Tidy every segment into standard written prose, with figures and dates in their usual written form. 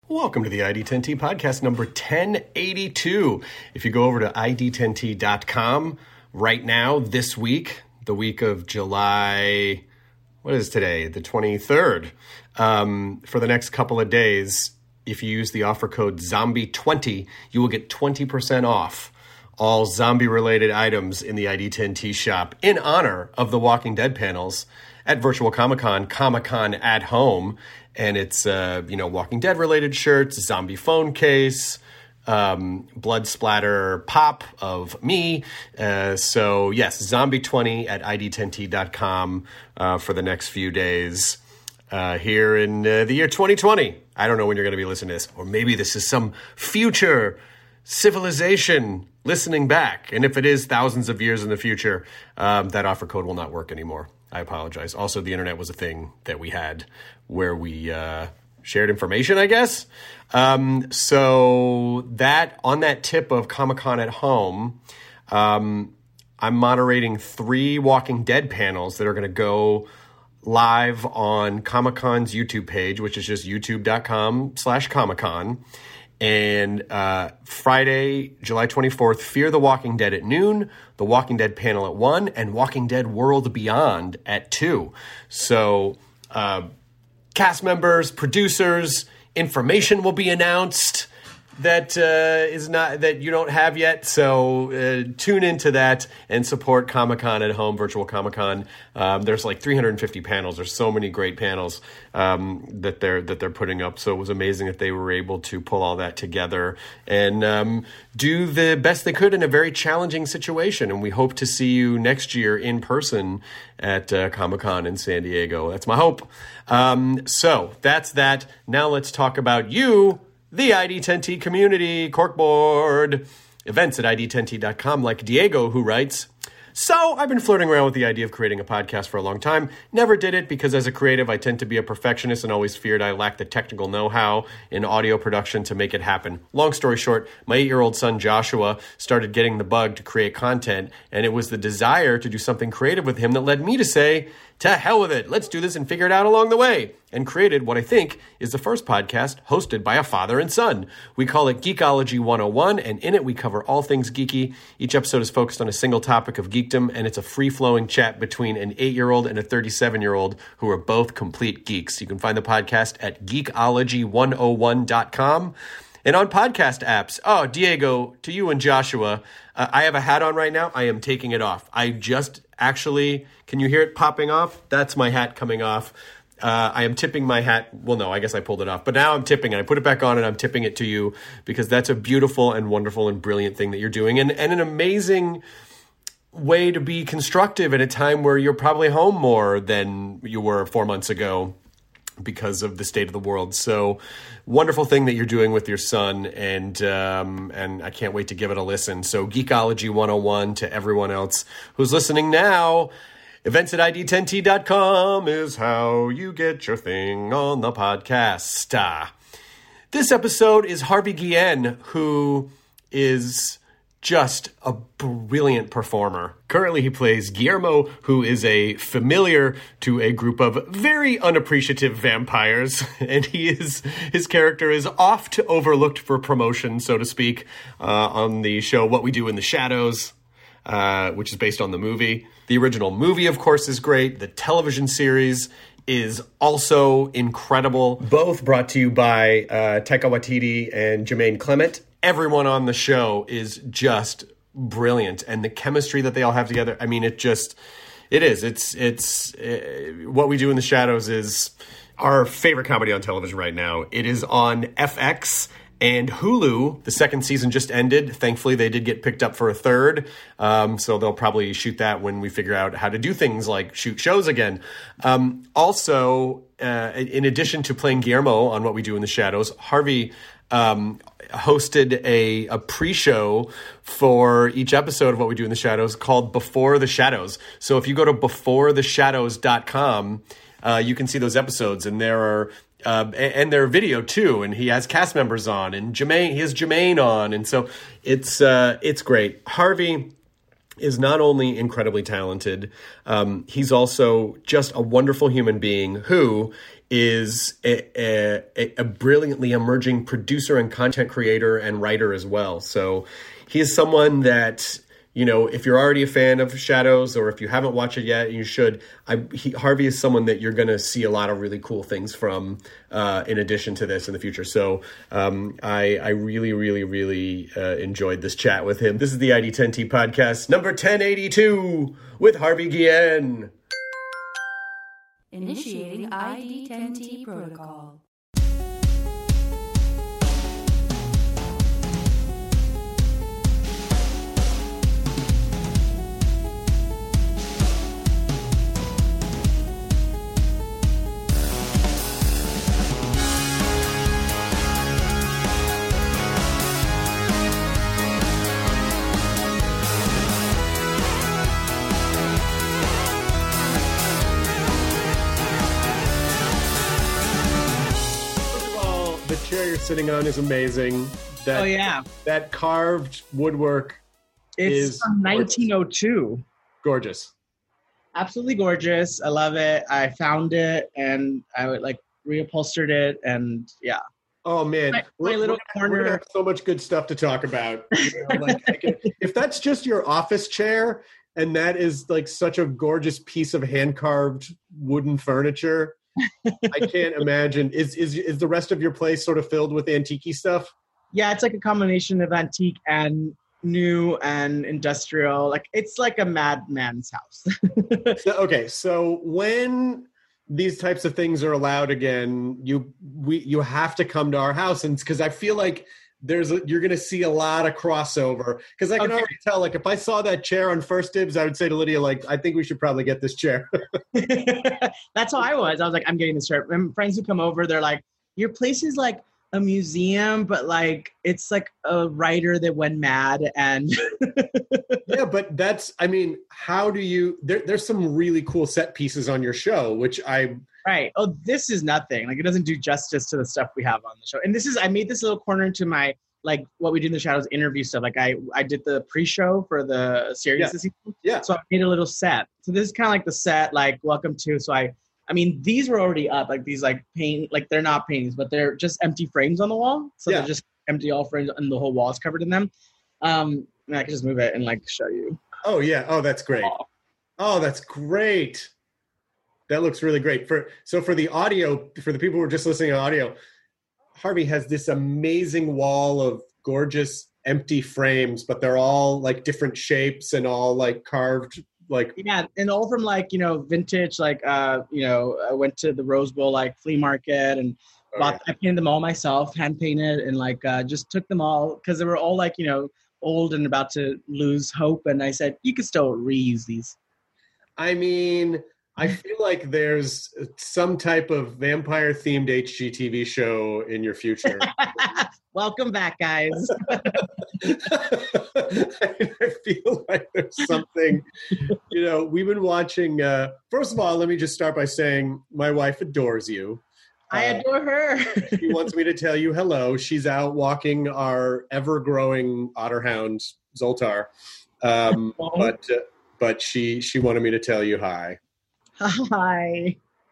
Welcome to the ID10T podcast number 1082. If you go over to ID10T.com right now, this week, the week of July, what is today? The 23rd. For the next couple of days, if you use the offer code ZOMBIE20, you will get 20% off all zombie-related items in the ID10T shop in honor of the Walking Dead panels at Virtual Comic-Con, Comic-Con at Home. And it's, Walking Dead-related shirts, zombie phone case, blood splatter pop of me. So, yes, Zombie20 at ID10T.com for the next few days here in the year 2020. I don't know when you're going to be listening to this. Or maybe this is some future civilization listening back. And if it is thousands of years in the future, that offer code will not work anymore. I apologize. Also, the internet was a thing that we had where we shared information, I guess. So that on that tip of Comic-Con at Home, I'm moderating 3 Walking Dead panels that are going to go live on Comic-Con's YouTube page, which is just youtube.com/Comic-Con. And Friday, July 24th, Fear the Walking Dead at noon, The Walking Dead panel at 1, and Walking Dead World Beyond at 2. So cast members, producers, information will be announced that is not that you don't have yet. So tune into that and support Comic-Con at Home, Virtual Comic-Con. There's like 350 panels. There's so many great panels that they're putting up. So it was amazing that they were able to pull all that together and do the best they could in a very challenging situation. And we hope to see you next year in person at Comic-Con in San Diego. That's my hope. So that's that. Now let's talk about you, the ID10T community, corkboard, events at ID10T.com, like Diego, who writes, "So I've been flirting around with the idea of creating a podcast for a long time. Never did it because as a creative, I tend to be a perfectionist and always feared I lacked the technical know-how in audio production to make it happen. Long story short, my 8-year-old son Joshua started getting the bug to create content, and it was the desire to do something creative with him that led me to say, to hell with it, let's do this and figure it out along the way, and created what I think is the first podcast hosted by a father and son. We call it Geekology 101, and in it we cover all things geeky. Each episode is focused on a single topic of geekdom, and it's a free-flowing chat between an 8-year-old and a 37-year-old who are both complete geeks. You can find the podcast at geekology101.com. And on podcast apps, Diego, to you and Joshua, I have a hat on right now. I am taking it off. I just actually, can you hear it popping off? That's my hat coming off. I am tipping my hat. Well, no, I guess I pulled it off. But now I'm tipping it. I put it back on and I'm tipping it to you because that's a beautiful and wonderful and brilliant thing that you're doing. And an amazing way to be constructive at a time where you're probably home more than you were 4 months ago because of the state of the world. So wonderful thing that you're doing with your son, and I can't wait to give it a listen. So Geekology 101 to everyone else who's listening now. Events at ID10T.com is how you get your thing on the podcast. This episode is Harvey Guillen, who is just a brilliant performer. Currently, he plays Guillermo, who is a familiar to a group of very unappreciative vampires, and his character is oft overlooked for promotion, so to speak, on the show What We Do in the Shadows, which is based on the movie. The original movie, of course, is great. The television series is also incredible. Both brought to you by Taika Waititi and Jermaine Clement. Everyone on the show is just brilliant, and the chemistry that they all have together. I mean, What We Do in the Shadows is our favorite comedy on television right now. It is on FX and Hulu. The second season just ended. Thankfully, they did get picked up for a third, so they'll probably shoot that when we figure out how to do things like shoot shows again. Also, in addition to playing Guillermo on What We Do in the Shadows, Harvey hosted a pre-show for each episode of What We Do in the Shadows called Before the Shadows. So if you go to beforetheshadows.com, you can see those episodes, and there are and their video too. And he has cast members on, and he has Jermaine on, and so it's great. Harvey is not only incredibly talented, he's also just a wonderful human being who is a brilliantly emerging producer and content creator and writer as well. So he is someone that, you know, if you're already a fan of Shadows or if you haven't watched it yet, you should. Harvey is someone that you're going to see a lot of really cool things from in addition to this in the future. So I really, really, really enjoyed this chat with him. This is the ID10T podcast, number 1082 with Harvey Guillen. Initiating ID10T protocol. Chair you're sitting on is amazing. That carved woodwork is from 1902. Gorgeous. Absolutely gorgeous. I love it. I found it and I would reupholstered it and yeah. Oh man, my little corner. We're gonna have so much good stuff to talk about. You know, if that's just your office chair and that is such a gorgeous piece of hand carved wooden furniture. I can't imagine. Is the rest of your place sort of filled with antique stuff? Yeah, it's a combination of antique and new and industrial. It's like a madman's house. So when these types of things are allowed again, you have to come to our house, and because I feel like you're going to see a lot of crossover, because I can already tell, if I saw that chair on First Dibs, I would say to Lydia, I think we should probably get this chair. That's how I was. I was like, I'm getting this chair. And friends who come over, they're like, your place is like a museum, but it's like a writer that went mad. And yeah, but how do you, there's some really cool set pieces on your show, which Right. Oh, this is nothing. It doesn't do justice to the stuff we have on the show. And I made this little corner into my, what we do in the Shadows interview stuff. I did the pre-show for the series this season. Yeah. So I made a little set. So this is kind of like the set, welcome to. So these were already up, these paint, they're not paintings, but they're just empty frames on the wall. So they're just empty all frames and the whole wall is covered in them. And I can just move it and show you. Oh yeah. Oh, that's great. Oh, that's great. That looks really great. For the audio, for the people who are just listening to audio, Harvey has this amazing wall of gorgeous empty frames, but they're all different shapes and all carved. Yeah, and all from vintage. I went to the Rose Bowl flea market and I painted them all myself, hand painted, and just took them all because they were all old and about to lose hope. And I said, you could still reuse these. I feel like there's some type of vampire-themed HGTV show in your future. Welcome back, guys. I feel like there's something, we've been watching. First of all, let me just start by saying my wife adores you. I adore her. She wants me to tell you hello. She's out walking our ever-growing otterhound, Zoltar. But she wanted me to tell you hi. Hi.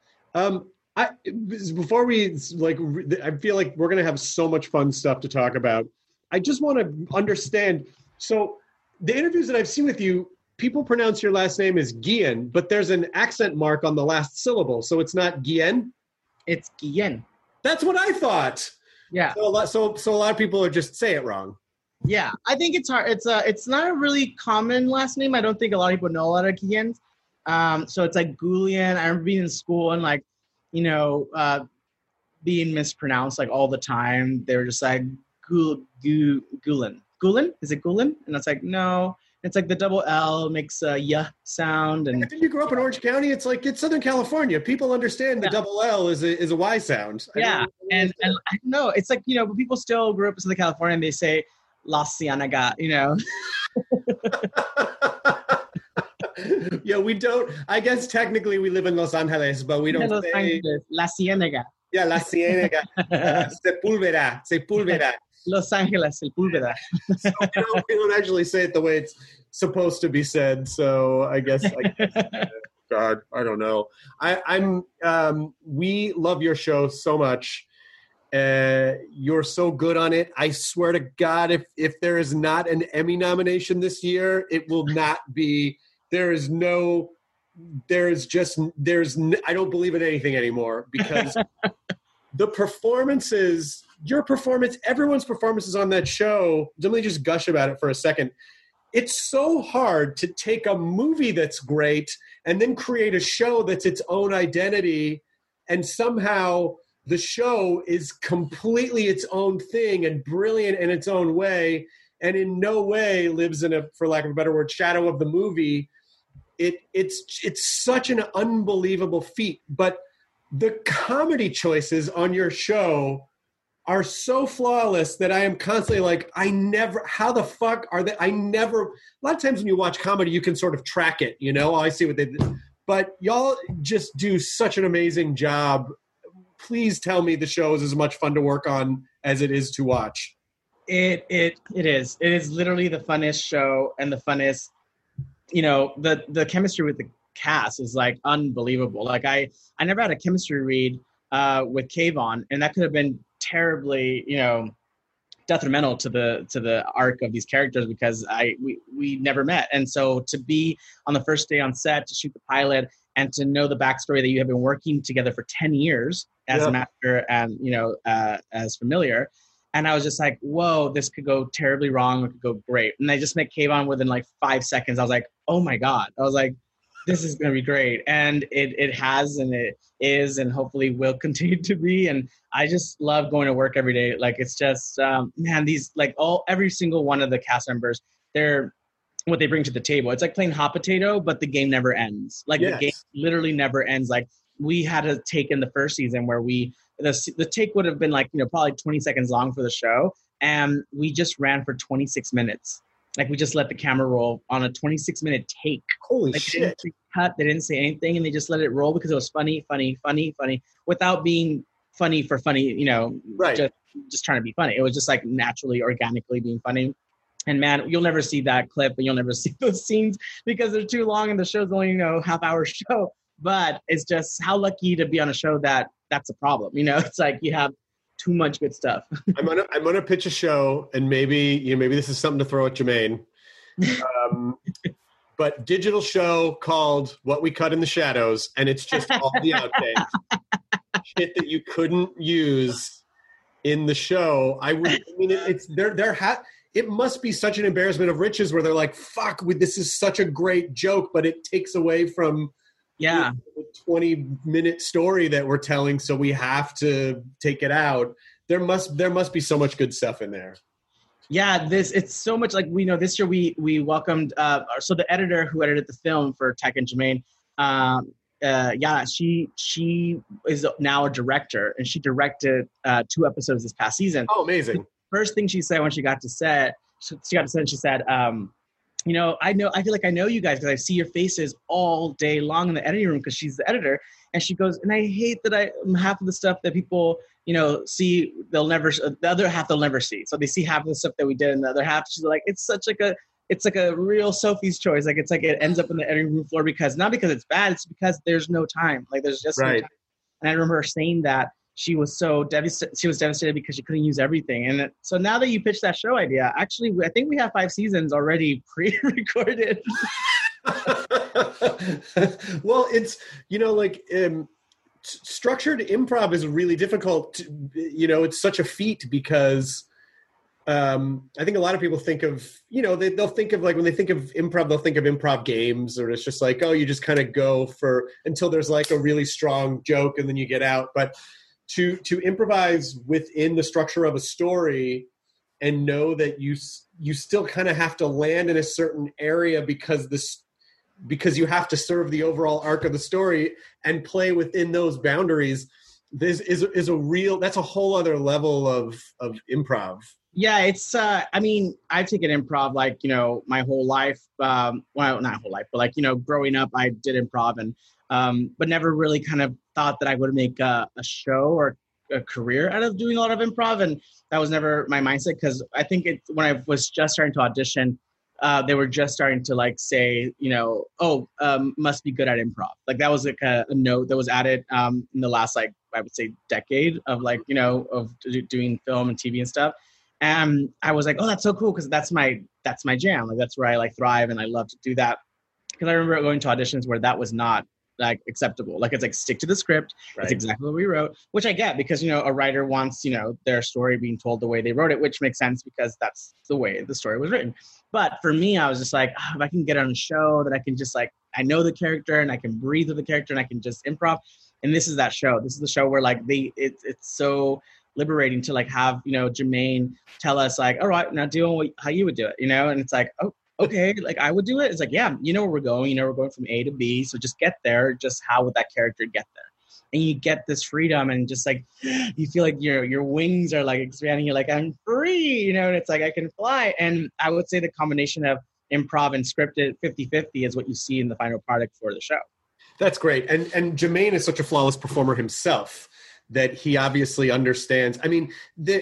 Before we I feel like we're going to have so much fun stuff to talk about. I just want to understand. So the interviews that I've seen with you, people pronounce your last name as Guillen, but there's an accent mark on the last syllable. So it's not Guillen? It's Guillen. That's what I thought. Yeah. So a lot of people just say it wrong. Yeah. I think it's hard. It's not a really common last name. I don't think a lot of people know a lot of Guillens. So it's Goulian. I remember being in school and being mispronounced all the time. They were just Gulen. Gulen? Is it Gulen? And it's no. It's the double L makes a y sound. And did you grow up in Orange County? It's it's Southern California. People understand the double L is a Y sound. Yeah, and I don't know. It's but people still grew up in Southern California and they say La Cienega. Yeah, we don't. I guess technically we live in Los Angeles, but we don't say Angeles, La Cienega. Yeah, La Cienega. Sepúlveda. Los Angeles, Sepúlveda. So we don't actually say it the way it's supposed to be said. So I guess God, I don't know. We love your show so much. You're so good on it. I swear to God, if there is not an Emmy nomination this year, it will not be. I don't believe in anything anymore because the performances, your performance, everyone's performances on that show. Let me just gush about it for a second. It's so hard to take a movie that's great and then create a show that's its own identity, and somehow the show is completely its own thing and brilliant in its own way, and in no way lives in a, for lack of a better word, shadow of the movie. It's such an unbelievable feat. But the comedy choices on your show are so flawless that I am constantly like, how the fuck are they? A lot of times when you watch comedy, you can sort of track it, I see what they did. But y'all just do such an amazing job. Please tell me the show is as much fun to work on as it is to watch. It is. It is literally the funnest show and the funnest, the chemistry with the cast is like unbelievable. Like I never had a chemistry read with Kayvon, and that could have been terribly, detrimental to the arc of these characters because we never met. And so to be on the first day on set to shoot the pilot and to know the backstory that you have been working together for 10 years as an actor and, as familiar. And I was just like, whoa, this could go terribly wrong. It could go great. And I just met Kayvon within like 5 seconds. I was like, oh my God. I was like, this is going to be great. And it has, and it is, and hopefully will continue to be. And I just love going to work every day. Like, it's just, these, like every single one of the cast members, they're what they bring to the table. It's like playing hot potato, but the game never ends. Like the game literally never ends. Like we had a take in the first season where the take would have been like, probably 20 seconds long for the show. And we just ran for 26 minutes. Like we just let the camera roll on a 26-minute take. Holy shit. They didn't say anything, and they just let it roll because it was funny, without being funny for funny, right. Just trying to be funny. It was just like naturally, organically being funny. And man, you'll never see that clip, and you'll never see those scenes because they're too long and the show's only, half-hour show. But it's just how lucky to be on a show that's a problem. It's like you have too much good stuff. I'm gonna pitch a show, and maybe this is something to throw at Jermaine. But digital show called What We Cut in the Shadows, and it's just all the outtakes, shit that you couldn't use in the show. It must be such an embarrassment of riches where they're like, fuck, this is such a great joke, but it takes away from the 20-minute story that we're telling, so we have to take it out. There must be so much good stuff in there. Yeah, it's so much like this year we welcomed so the editor who edited the film for Tech and Jermaine, she is now a director, and she directed 2 episodes this past season. Oh, amazing. The first thing she said when she got to set, and she said, I feel like I know you guys because I see your faces all day long in the editing room, because she's the editor. And she goes, and I hate that half of the stuff that people, see, the other half they'll never see. So they see half of the stuff that we did, and the other half, she's like, it's like a real Sophie's choice. Like, it's like it ends up in the editing room floor not because it's bad, it's because there's no time. Like, there's just no time. And I remember her saying that she was so devastated. She was devastated because she couldn't use everything. And so now that you pitched that show idea, actually, I think we have 5 seasons already pre-recorded. Well, it's, structured improv is really difficult. It's such a feat because I think a lot of people think of, they'll think of, like, when they think of improv, they'll think of improv games, or it's just like, oh, you just kind of go until there's like a really strong joke and then you get out. But to improvise within the structure of a story and know that you still kind of have to land in a certain area because you have to serve the overall arc of the story and play within those boundaries. This is that's a whole other level of improv. Yeah, it's, I've taken improv, like, my whole life. Well, not whole life, but like, growing up, I did improv, and but never really kind of thought that I would make a show or a career out of doing a lot of improv. And that was never my mindset, because I think when I was just starting to audition, they were just starting to like say, must be good at improv. Like that was like a note that was added in the last, like, I would say decade of like, doing film and TV and stuff. And I was like, oh, that's so cool. Cause that's my jam. Like, that's where I like thrive. And I love to do that. Cause I remember going to auditions where that was not like acceptable. Like, it's like, stick to the script. Right. It's exactly what we wrote, which I get because, a writer wants, their story being told the way they wrote it, which makes sense because that's the way the story was written. But for me, I was just like, if I can get on a show that I can just like, I know the character and I can breathe with the character and I can just improv. And this is that show. This is the show where like it's so liberating to like have, Jermaine tell us like, all right, now do how you would do it, and it's like, oh, okay, like I would do it. It's like, yeah, where we're going, we're going from A to B. So just get there. Just how would that character get there? And you get this freedom and just like, you feel like your wings are like expanding. You're like, I'm free, and it's like, I can fly. And I would say the combination of improv and scripted 50-50 is what you see in the final product for the show. That's great. And Jermaine is such a flawless performer himself that he obviously understands. I mean,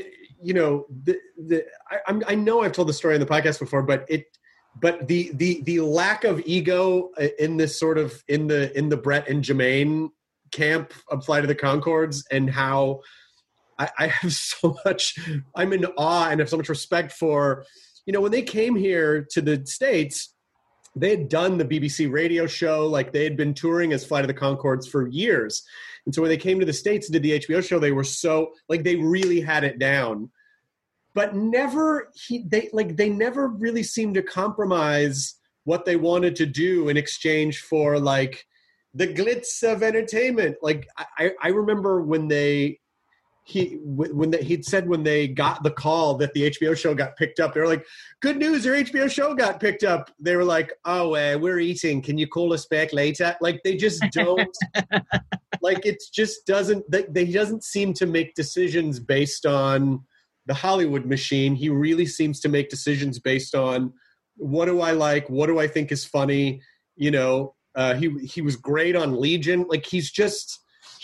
I know I've told the story on the podcast before, but the lack of ego in this sort of in the Brett and Jermaine camp of Flight of the Conchords, and how I have so much, I'm in awe and have so much respect for, when they came here to the States, they had done the BBC radio show, like they had been touring as Flight of the Conchords for years. And so when they came to the States and did the HBO show, they were so, like, they really had it down. But they never really seemed to compromise what they wanted to do in exchange for like the glitz of entertainment. Like I remember when he'd said when they got the call that the HBO show got picked up, they were like, good news, your HBO show got picked up. They were like, oh, we're eating. Can you call us back later? Like, they just don't, like, it just doesn't, they doesn't seem to make decisions based on the Hollywood machine. He really seems to make decisions based on, what do I like? What do I think is funny? He was great on Legion. Like, he's just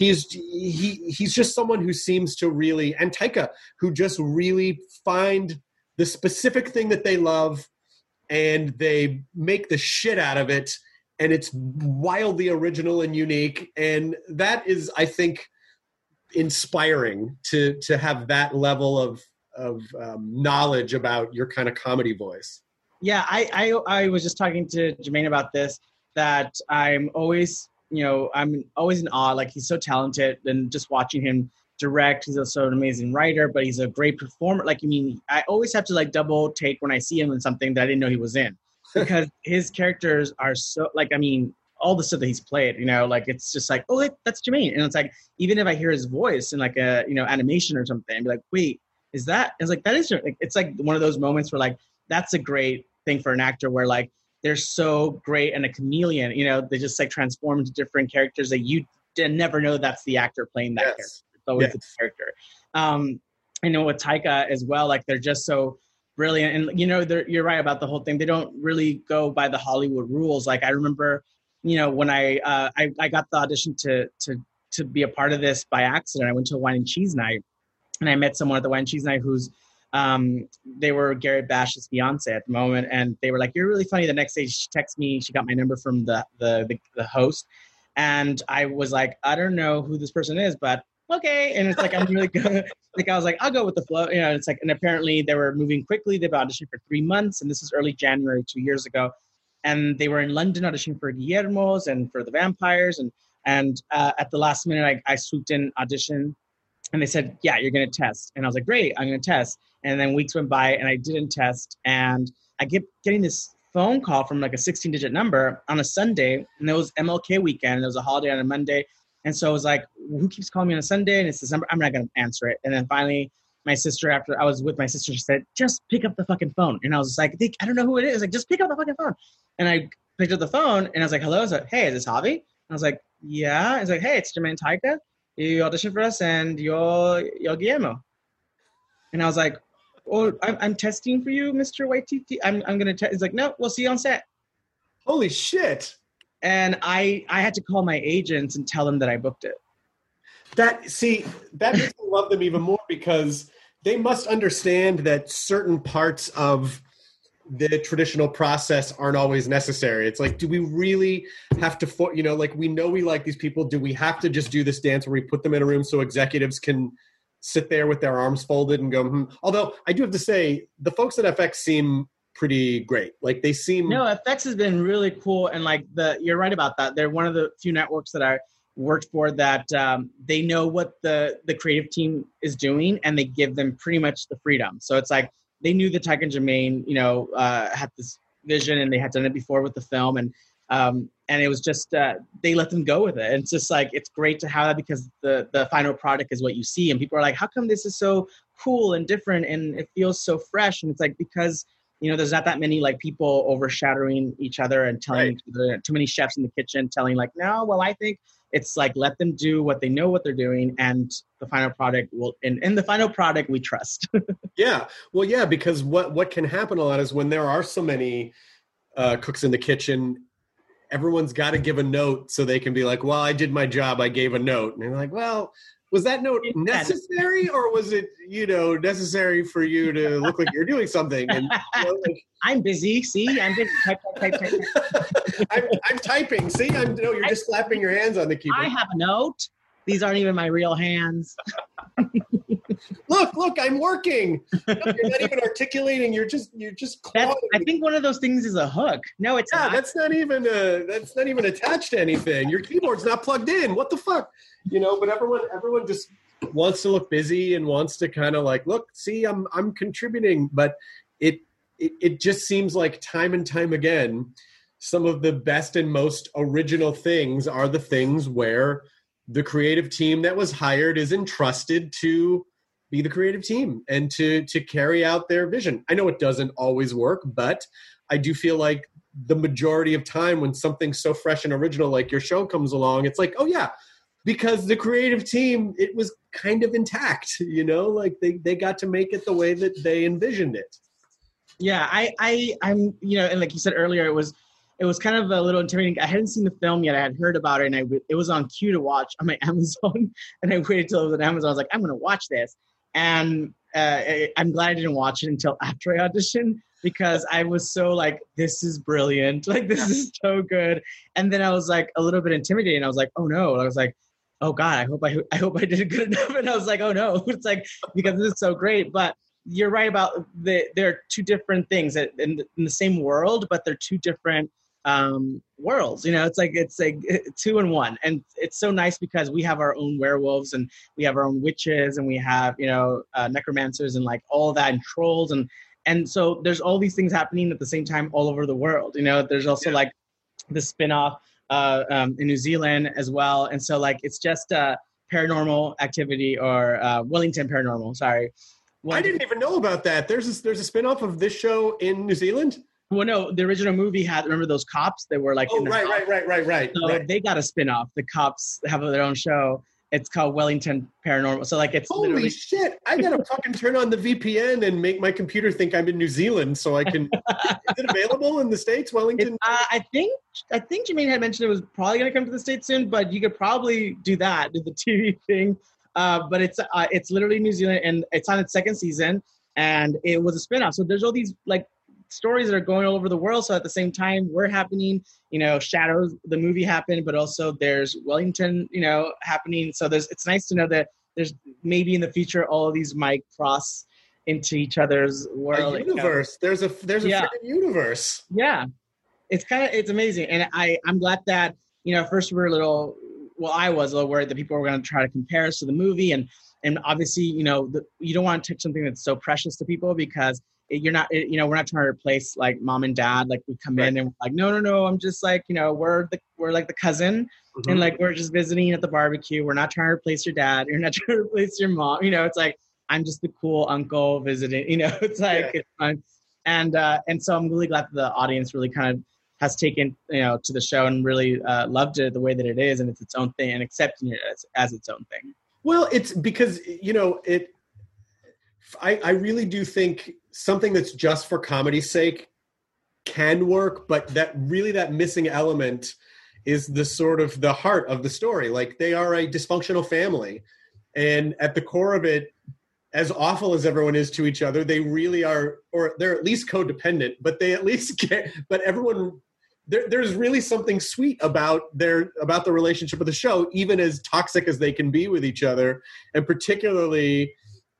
someone who seems to really, and Taika, who just really find the specific thing that they love and they make the shit out of it, and it's wildly original and unique. And that is, I think, inspiring to have that level of knowledge about your kind of comedy voice. Yeah, I was just talking to Jermaine about this, that I'm always in awe. Like, he's so talented, and just watching him direct, he's also an amazing writer, but he's a great performer. Like, I always have to like double take when I see him in something that I didn't know he was in, because his characters are so, like, all the stuff that he's played, like, it's just like, oh, that's Jermaine. And it's like, even if I hear his voice in like a, animation or something, I'd be like, wait, is that? It's like, that is, it's like one of those moments where like, that's a great thing for an actor, where like, they're so great and a chameleon, they just like transform into different characters that you never know that's the actor playing that character. It's always the character. I know with Taika as well, like, they're just so brilliant. And, you're right about the whole thing. They don't really go by the Hollywood rules. Like, I remember, when I got the audition to be a part of this by accident. I went to a wine and cheese night, and I met someone at the wine and cheese night who's, they were Garrett Bash's fiance at the moment, and they were like, you're really funny. The next day she texted me, she got my number from the host, and I was like, I don't know who this person is, but okay. And it's like, I'm really good. Like, I was like, I'll go with the flow. It's like, and apparently they were moving quickly. They've auditioned for 3 months, and this is early January 2 years ago. And they were in London auditioning for Guillermo's and for the Vampires. And at the last minute, I swooped in audition, and they said, yeah, you're going to test. And I was like, great, I'm going to test. And then weeks went by, and I didn't test. And I kept getting this phone call from like a 16-digit number on a Sunday, and it was MLK weekend. It was a holiday on a Monday. And so I was like, who keeps calling me on a Sunday? And it's this number. I'm not going to answer it. And then finally, my sister, after I was with my sister, she said, just pick up the fucking phone. And I was just like, I don't know who it is. Like, just pick up the fucking phone. And I picked up the phone, and I was like, hello. I was like, hey, is this Javi? And I was like, yeah. I was like, hey, it's Jermaine Taika. You auditioned for us, and you're Guillermo. And I was like, oh, I'm testing for you, Mr. Waititi. I'm going to test. He's like, no, we'll see you on set. Holy shit. And I had to call my agents and tell them that I booked it. That makes me love them even more, because they must understand that certain parts of the traditional process aren't always necessary. It's like, do we really have to, like, we know we like these people. Do we have to just do this dance where we put them in a room so executives can sit there with their arms folded and go, Although I do have to say, the folks at FX seem pretty great. Like, they seem... No, FX has been really cool. And like you're right about that. They're one of the few networks that I worked for that they know what the creative team is doing, and they give them pretty much the freedom. So it's like, they knew that Taika and Jermaine, had this vision, and they had done it before with the film, and it was just they let them go with it. And it's just like, it's great to have that, because the final product is what you see, and people are like, how come this is so cool and different and it feels so fresh? And it's like, because there's not that many like people overshadowing each other and telling each other, too many chefs in the kitchen telling like, no, well, I think it's like, let them do what they know what they're doing, and the final product will, and the final product we trust. Yeah. Well, yeah, because what can happen a lot is when there are so many cooks in the kitchen, everyone's got to give a note so they can be like, well, I did my job, I gave a note. And they're like, well, was that note necessary, or was it, necessary for you to look like you're doing something? And I'm busy. See, I'm busy. Type. I'm typing. See, you're just slapping your hands on the keyboard. I have a note. These aren't even my real hands. Look, I'm working. No, you're not even articulating. You're just clawing. I think one of those things is a hook. No, it's not. That's not even attached to anything. Your keyboard's not plugged in. What the fuck? But everyone just wants to look busy and wants to kind of like, look, see, I'm contributing, but it just seems like time and time again, some of the best and most original things are the things where the creative team that was hired is entrusted to be the creative team and to carry out their vision. I know it doesn't always work, but I do feel like the majority of time when something so fresh and original like your show comes along, it's like, oh yeah, because the creative team, it was kind of intact, like they got to make it the way that they envisioned it. Yeah, I'm, and like you said earlier, it was kind of a little intimidating. I hadn't seen the film yet. I had heard about it, and it was on queue to watch on my Amazon, and I waited till it was on Amazon. I was like, I'm going to watch this. And I'm glad I didn't watch it until after I auditioned, because I was so like, this is brilliant. Like, this is so good. And then I was like a little bit intimidated. I was like, oh no. I was like, oh God, I hope I did it good enough. And I was like, oh no, it's like, because this is so great. But you're right about there are two different things in the same world, but they're two different worlds. It's like 2 in 1. And it's so nice because we have our own werewolves, and we have our own witches, and we have, necromancers, and like all that, and trolls. And so there's all these things happening at the same time all over the world. There's also like the spin-off in New Zealand as well. And so like, it's just Paranormal Activity, or Wellington Paranormal. Sorry. I didn't even know about that. There's a spin-off of this show in New Zealand? Well, no, the original movie had, remember those cops that were like... Oh, right. So they got a spin-off. The cops have their own show. It's called Wellington Paranormal. So like, it's holy shit! I gotta fucking turn on the VPN and make my computer think I'm in New Zealand so I can. Is it available in the States, Wellington? I think Jermaine had mentioned it was probably gonna come to the States soon, but you could probably do the TV thing. But it's literally New Zealand, and it's on its second season, and it was a spin-off. So there's all these like stories that are going all over the world. So at the same time, we're happening, Shadows, the movie happened, but also there's Wellington, happening. So it's nice to know that there's maybe in the future, all of these might cross into each other's world. A universe. There's a freaking universe. Yeah. It's amazing. And I'm glad that, first we were I was a little worried that people were going to try to compare us to the movie. And obviously, you don't want to touch something that's so precious to people, because we're not trying to replace like mom and dad. Like, we come in and we're like, no, I'm just like, we're like the cousin, and like, we're just visiting at the barbecue. We're not trying to replace your dad. You're not trying to replace your mom. It's like, I'm just the cool uncle visiting, it's like, it's fun. And so I'm really glad that the audience really kind of has taken, to the show and really loved it the way that it is, and it's its own thing, and accepting it as its own thing. Well, it's because, I really do think something that's just for comedy's sake can work, but that missing element is the sort of the heart of the story. Like, they are a dysfunctional family, and at the core of it, as awful as everyone is to each other, they really are, or they're at least codependent, but they at least get, but everyone, there's really something sweet about the relationship of the show, even as toxic as they can be with each other. And particularly,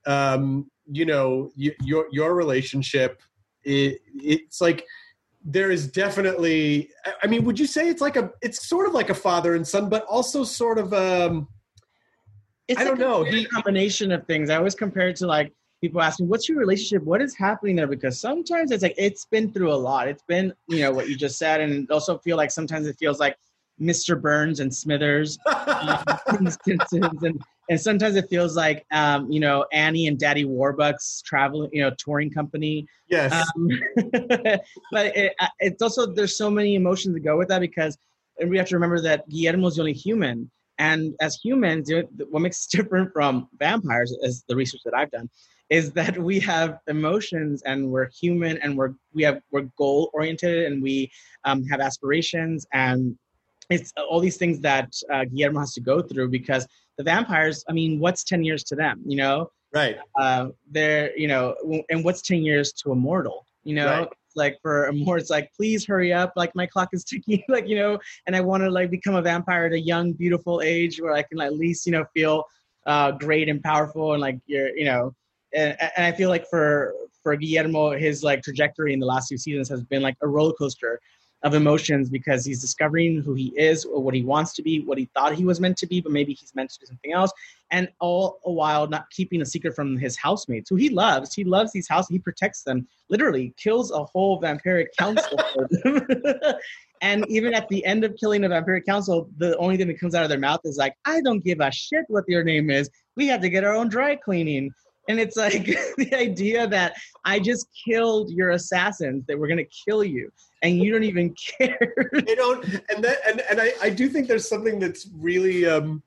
your relationship, it's like, there is definitely, I mean, would you say it's sort of like a father and son, but also sort of, it's I don't know. A combination of things. I always compare it to like people ask me, what's your relationship? What is happening there? Because sometimes it's like, it's been through a lot. It's been, what you just said. And also feel like sometimes it feels like Mr. Burns and Smithers instances. And sometimes it feels like, Annie and Daddy Warbucks traveling, touring company. Yes. But it's also, there's so many emotions that go with that because we have to remember that Guillermo's the only human. And as humans, what makes us different from vampires, as the research that I've done, is that we have emotions and we're human and we're goal oriented and we have aspirations, and it's all these things that Guillermo has to go through because the vampires, I mean, what's 10 years to them, Right. They're, and what's 10 years to a mortal, Right. Like for a more, it's like, please hurry up. Like my clock is ticking, and I want to like become a vampire at a young, beautiful age where I can at least, feel great and powerful. And like, and I feel like for Guillermo, his like trajectory in the last few seasons has been like a roller coaster of emotions because he's discovering who he is or what he wants to be, what he thought he was meant to be, but maybe he's meant to do something else. And all a while not keeping a secret from his housemates who he loves. He loves these houses. He protects them, literally kills a whole vampiric council for them. And even at the end of killing a vampiric council, the only thing that comes out of their mouth is like, I don't give a shit what your name is. We have to get our own dry cleaning. And it's like the idea that I just killed your assassins, that we're going to kill you, and you don't even care. They don't, and I do think there's something that's really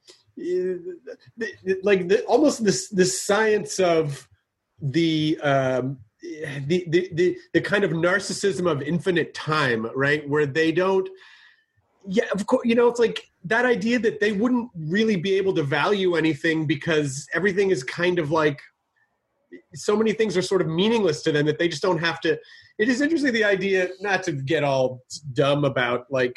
almost this science of the kind of narcissism of infinite time, right? Where they don't. Yeah, of course, it's like that idea that they wouldn't really be able to value anything because everything is kind of like. So many things are sort of meaningless to them that they just don't have to. It is interesting, the idea, not to get all dumb about like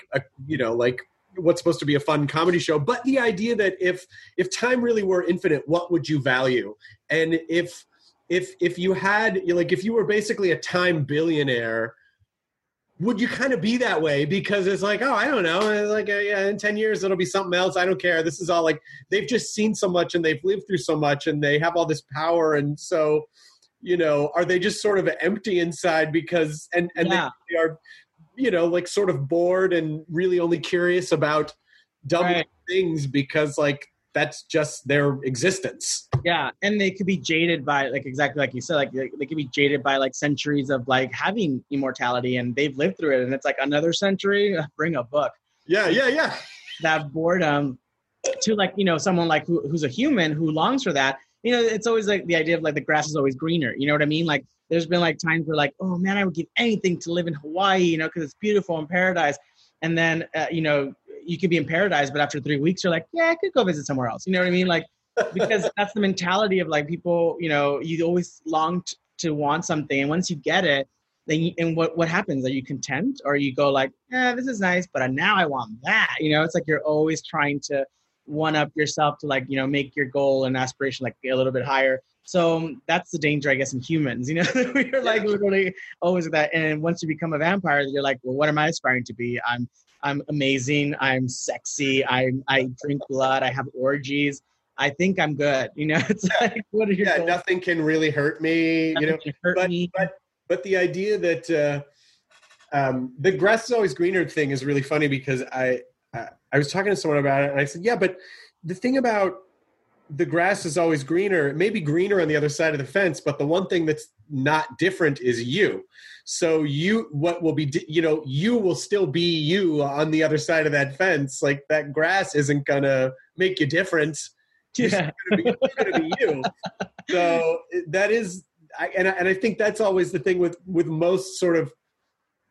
what's supposed to be a fun comedy show, but the idea that if time really were infinite, what would you value? And if you had, like, if you were basically a time billionaire, would you kind of be that way? Because it's like, oh, I don't know. It's like, yeah, in 10 years, it'll be something else. I don't care. This is all like, they've just seen so much and they've lived through so much and they have all this power. And so, are they just sort of empty inside because, and yeah. they are, like sort of bored and really only curious about dumb right. things because like, that's just their existence. Yeah, and they could be jaded by, like, exactly like you said, like they could be jaded by like centuries of like having immortality, and they've lived through it, and it's like another century. Bring a book. Yeah. That boredom to like someone like who's a human who longs for that. It's always like the idea of like the grass is always greener. You know what I mean? Like there's been like times where like, oh man, I would give anything to live in Hawaii, because it's beautiful and paradise. And then you could be in paradise, but after 3 weeks, you're like, yeah, I could go visit somewhere else. You know what I mean? Like, because that's the mentality of like people, you always long to want something. And once you get it, then what happens? Are you content? Or you go like, this is nice, but now I want that. It's like you're always trying to one up yourself to like, make your goal and aspiration like a little bit higher. So that's the danger, I guess, in humans. We're like literally always that. And once you become a vampire, you're like, well, what am I aspiring to be? I'm amazing. I'm sexy. I drink blood. I have orgies. I think I'm good. It's like, what are your goals? Nothing can really hurt me. Nothing can hurt me. But the idea that the grass is always greener thing is really funny because I was talking to someone about it and I said, yeah, but the thing about the grass is always greener. It may be greener on the other side of the fence, but the one thing that's not different is you. So you will still be you on the other side of that fence. Like that grass isn't gonna make you different. Yeah. You're gonna be you. So that is, and I think that's always the thing with most sort of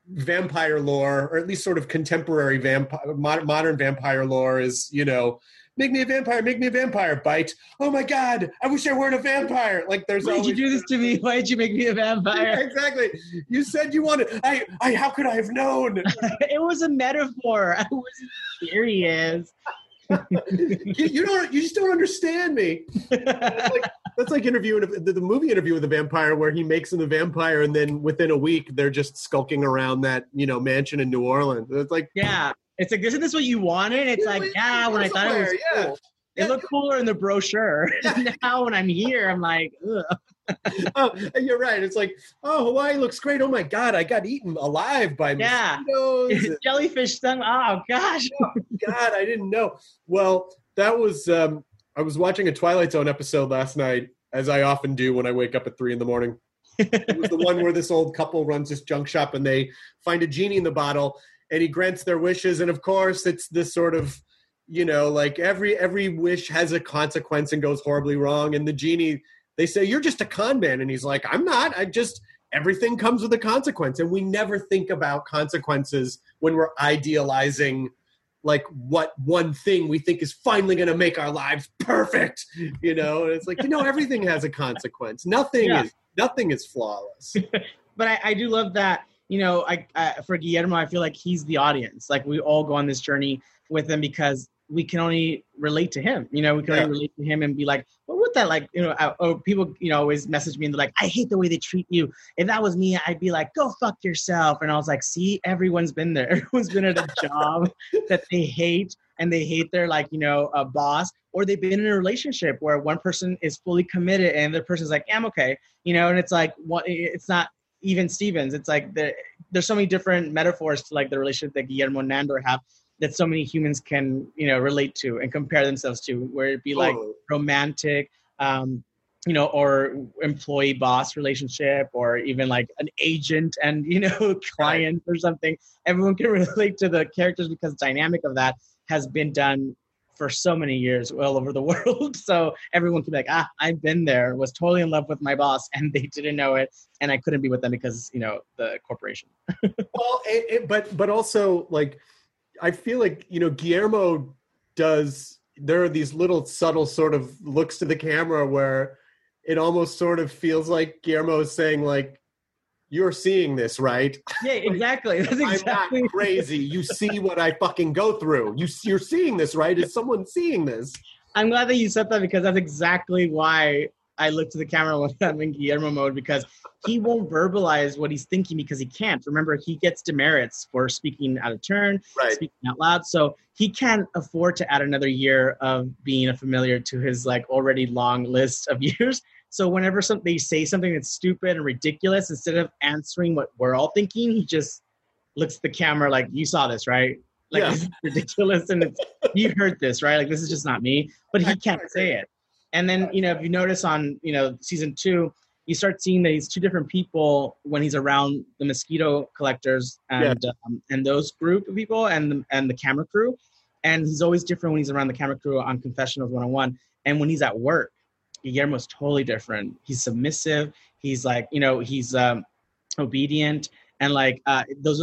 vampire lore, or at least sort of contemporary modern vampire lore is, make me a vampire, make me a vampire. Bite. Oh my God, I wish I weren't a vampire. Like there's Why did you do this to me? Why did you make me a vampire? Yeah, exactly. You said you wanted. How could I have known? It was a metaphor. I wasn't serious. You just don't understand me. That's like interviewing the movie Interview with a Vampire, where he makes him the vampire, and then within a week they're just skulking around that mansion in New Orleans. It's like, yeah, it's like, isn't this what you wanted? It's like, yeah, when I thought it was cool. It looked cooler in the brochure. Now when I'm here, I'm like, ugh. Oh, you're right. It's like, oh, Hawaii looks great. Oh my God, I got eaten alive by mosquitoes. Jellyfish stung. Oh gosh. Oh, God, I didn't know. Well, that was I was watching a Twilight Zone episode last night, as I often do when I wake up at 3 a.m. It was the one where this old couple runs this junk shop and they find a genie in the bottle and he grants their wishes. And of course, it's this sort of, like every wish has a consequence and goes horribly wrong. And the genie, they say, you're just a con man. And he's like, I'm not. Everything comes with a consequence. And we never think about consequences when we're idealizing like what one thing we think is finally going to make our lives perfect. And it's like, everything has a consequence. Nothing is flawless. But I do love that, for Guillermo, I feel like he's the audience. Like we all go on this journey with him because we can only relate to him. We can only relate to him and be like, what would that like, or people, always message me and they're like, I hate the way they treat you. If that was me, I'd be like, go fuck yourself. And I was like, see, everyone's been there. Everyone's been at a job that they hate and they hate their like, a boss, or they've been in a relationship where one person is fully committed and the other person's like, I'm okay. And it's like, it's not even Stevens. It's like there's so many different metaphors to like the relationship that Guillermo and Nandor have, that so many humans can, relate to and compare themselves to, where it'd be like romantic, or employee boss relationship, or even like an agent and, client or something. Everyone can relate to the characters because the dynamic of that has been done for so many years all over the world. So everyone can be like, I've been there, was totally in love with my boss and they didn't know it. And I couldn't be with them because, the corporation. Well, but also like, I feel like, Guillermo there are these little subtle sort of looks to the camera where it almost sort of feels like Guillermo is saying like, you're seeing this, right? Yeah, exactly. That's exactly. I'm not crazy. You see what I fucking go through. You're seeing this, right? Is someone seeing this? I'm glad that you said that because that's exactly why I look to the camera when I'm in Guillermo mode, because he won't verbalize what he's thinking because he can't. Remember, he gets demerits for speaking out of turn, speaking out loud. So he can't afford to add another year of being a familiar to his like already long list of years. So whenever they say something that's stupid and ridiculous, instead of answering what we're all thinking, he just looks at the camera like, you saw this, right? Like, this is ridiculous. And you heard this, right? Like, this is just not me. But he can't say it. And then, if you notice on, season 2, you start seeing that he's two different people when he's around the mosquito collectors and those group of people and the camera crew. And he's always different when he's around the camera crew on Confessionals 101. And when he's at work, Guillermo's totally different. He's submissive. He's like, he's obedient. And like, there's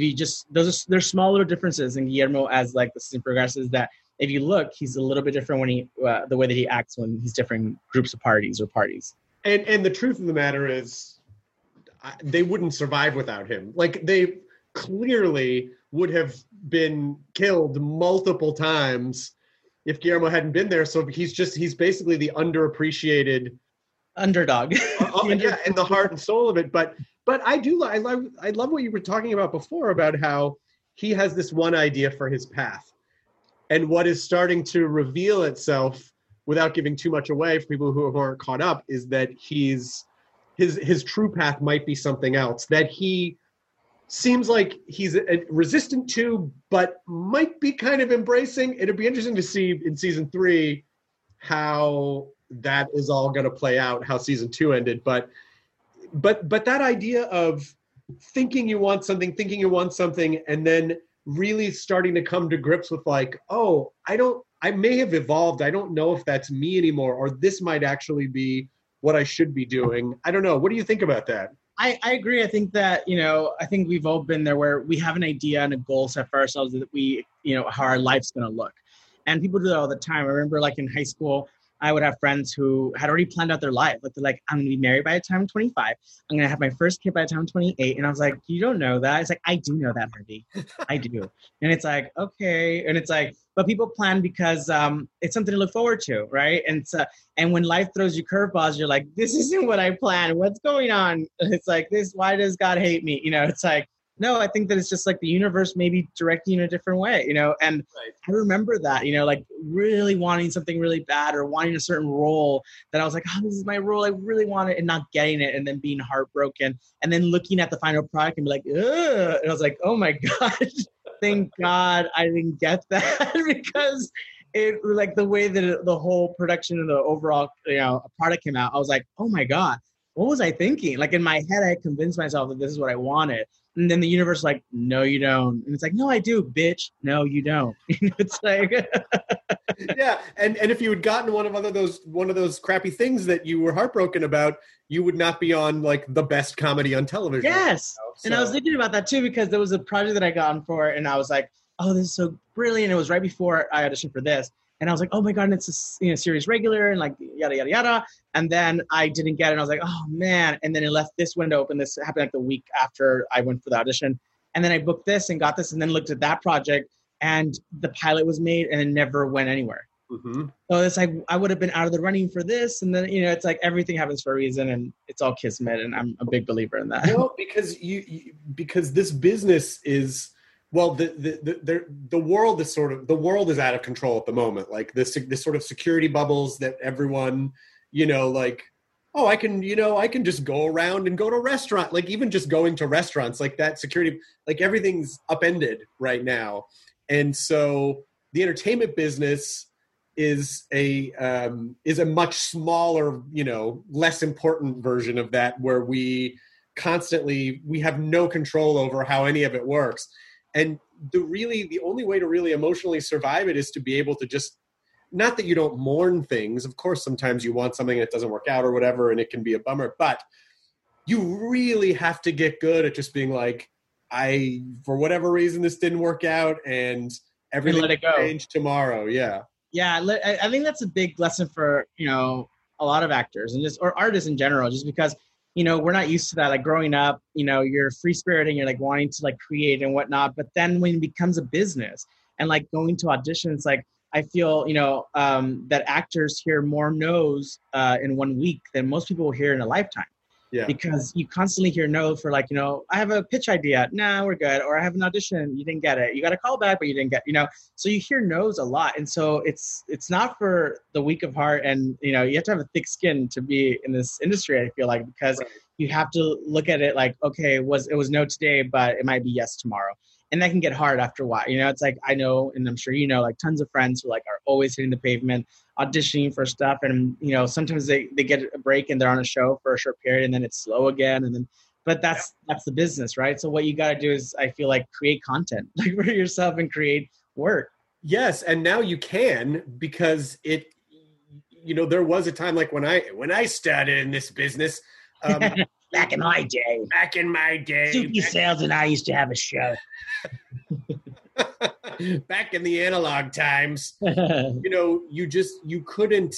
small little differences in Guillermo as like the season progresses that if you look, he's a little bit different when he, the way that he acts when he's different groups of parties. And the truth of the matter is they wouldn't survive without him. Like they clearly would have been killed multiple times if Guillermo hadn't been there. So he's basically the underappreciated underdog. And the heart and soul of it. But I love what you were talking about before about how he has this one idea for his path. And what is starting to reveal itself, without giving too much away for people who aren't caught up, is that his true path might be something else that he seems like he's resistant to, but might be kind of embracing. It'd be interesting to see in season 3 how that is all going to play out, how season 2 ended. But that idea of thinking you want something, and then really starting to come to grips with like, oh, I may have evolved. I don't know if that's me anymore, or this might actually be what I should be doing. I don't know. What do you think about that? I agree. I think that, I think we've all been there where we have an idea and a goal set for ourselves that we, how our life's going to look. And people do that all the time. I remember like in high school, I would have friends who had already planned out their life. Like they're like, I'm gonna be married by the time I'm 25. I'm gonna have my first kid by the time I'm 28. And I was like, you don't know that. It's like, I do know that, Harvey. I do. And it's like, okay. And it's like, but people plan because it's something to look forward to, right? And so, and when life throws you curveballs, you're like, this isn't what I planned. What's going on? And it's like this. Why does God hate me? You know, it's like, no, I think that it's just like the universe maybe directing you in a different way, you know? And right. I remember that, you know, like really wanting something really bad or wanting a certain role that I was like, oh, this is my role. I really want it, and not getting it, and then being heartbroken, and then looking at the final product and be like, ugh. And I was like, oh my God, thank God I didn't get that because it like the way that the whole production and the overall, you know, product came out, I was like, oh my God, what was I thinking? Like in my head, I had convinced myself that this is what I wanted. And then the universe like, no, you don't. And it's like, no, I do, bitch. No, you don't. It's like, yeah. And if you had gotten one of those crappy things that you were heartbroken about, you would not be on like the best comedy on television. Yes. Right now, so. And I was thinking about that too, because there was a project that I got on for, and I was like, oh, this is so brilliant. It was right before I auditioned for this. And I was like, oh my God, and it's a series regular and like yada, yada, yada. And then I didn't get it. And I was like, oh man. And then it left this window open. This happened like the week after I went for the audition. And then I booked this and got this and then looked at that project, and the pilot was made and it never went anywhere. Mm-hmm. So it's like, I would have been out of the running for this. And then, you know, it's like everything happens for a reason, and it's all kismet. And I'm a big believer in that. Well, because this business is, well, the world is out of control at the moment. Like this sort of security bubbles that everyone, you know, like, oh, I can just go around and go to a restaurant. Like even just going to restaurants, like that security, like everything's upended right now. And so the entertainment business is a much smaller, you know, less important version of that, where we have no control over how any of it works. And the only way to really emotionally survive it is to be able to just, not that you don't mourn things. Of course, sometimes you want something that doesn't work out or whatever, and it can be a bummer, but you really have to get good at just being like, for whatever reason, this didn't work out, and everything will change tomorrow. Yeah. Yeah. I think that's a big lesson for, you know, a lot of actors and or artists in general, just because, you know, we're not used to that. Like growing up, you know, you're free spirited and you're like wanting to like create and whatnot. But then when it becomes a business and like going to auditions, like I feel, you know, that actors hear more no's in 1 week than most people will hear in a lifetime. Yeah. Because you constantly hear no for like, you know, I have a pitch idea. Nah, we're good. Or I have an audition. You didn't get it. You got a call back, but you didn't get, you know, so you hear no's a lot. And so it's not for the weak of heart. And, you know, you have to have a thick skin to be in this industry, I feel like, because right. You have to look at it like, okay, it was no today, but it might be yes tomorrow. And that can get hard after a while. You know, it's like, I know, and I'm sure you know, like tons of friends who like are always hitting the pavement, auditioning for stuff. And, you know, sometimes they get a break and they're on a show for a short period and then it's slow again. And then, but that's the business, right? So what you got to do is, I feel like, create content like for yourself and create work. Yes. And now you can, because it, you know, there was a time like when I started in this business, Back in my day. Soupy Sales and I used to have a show. Back in the analog times, you know, you couldn't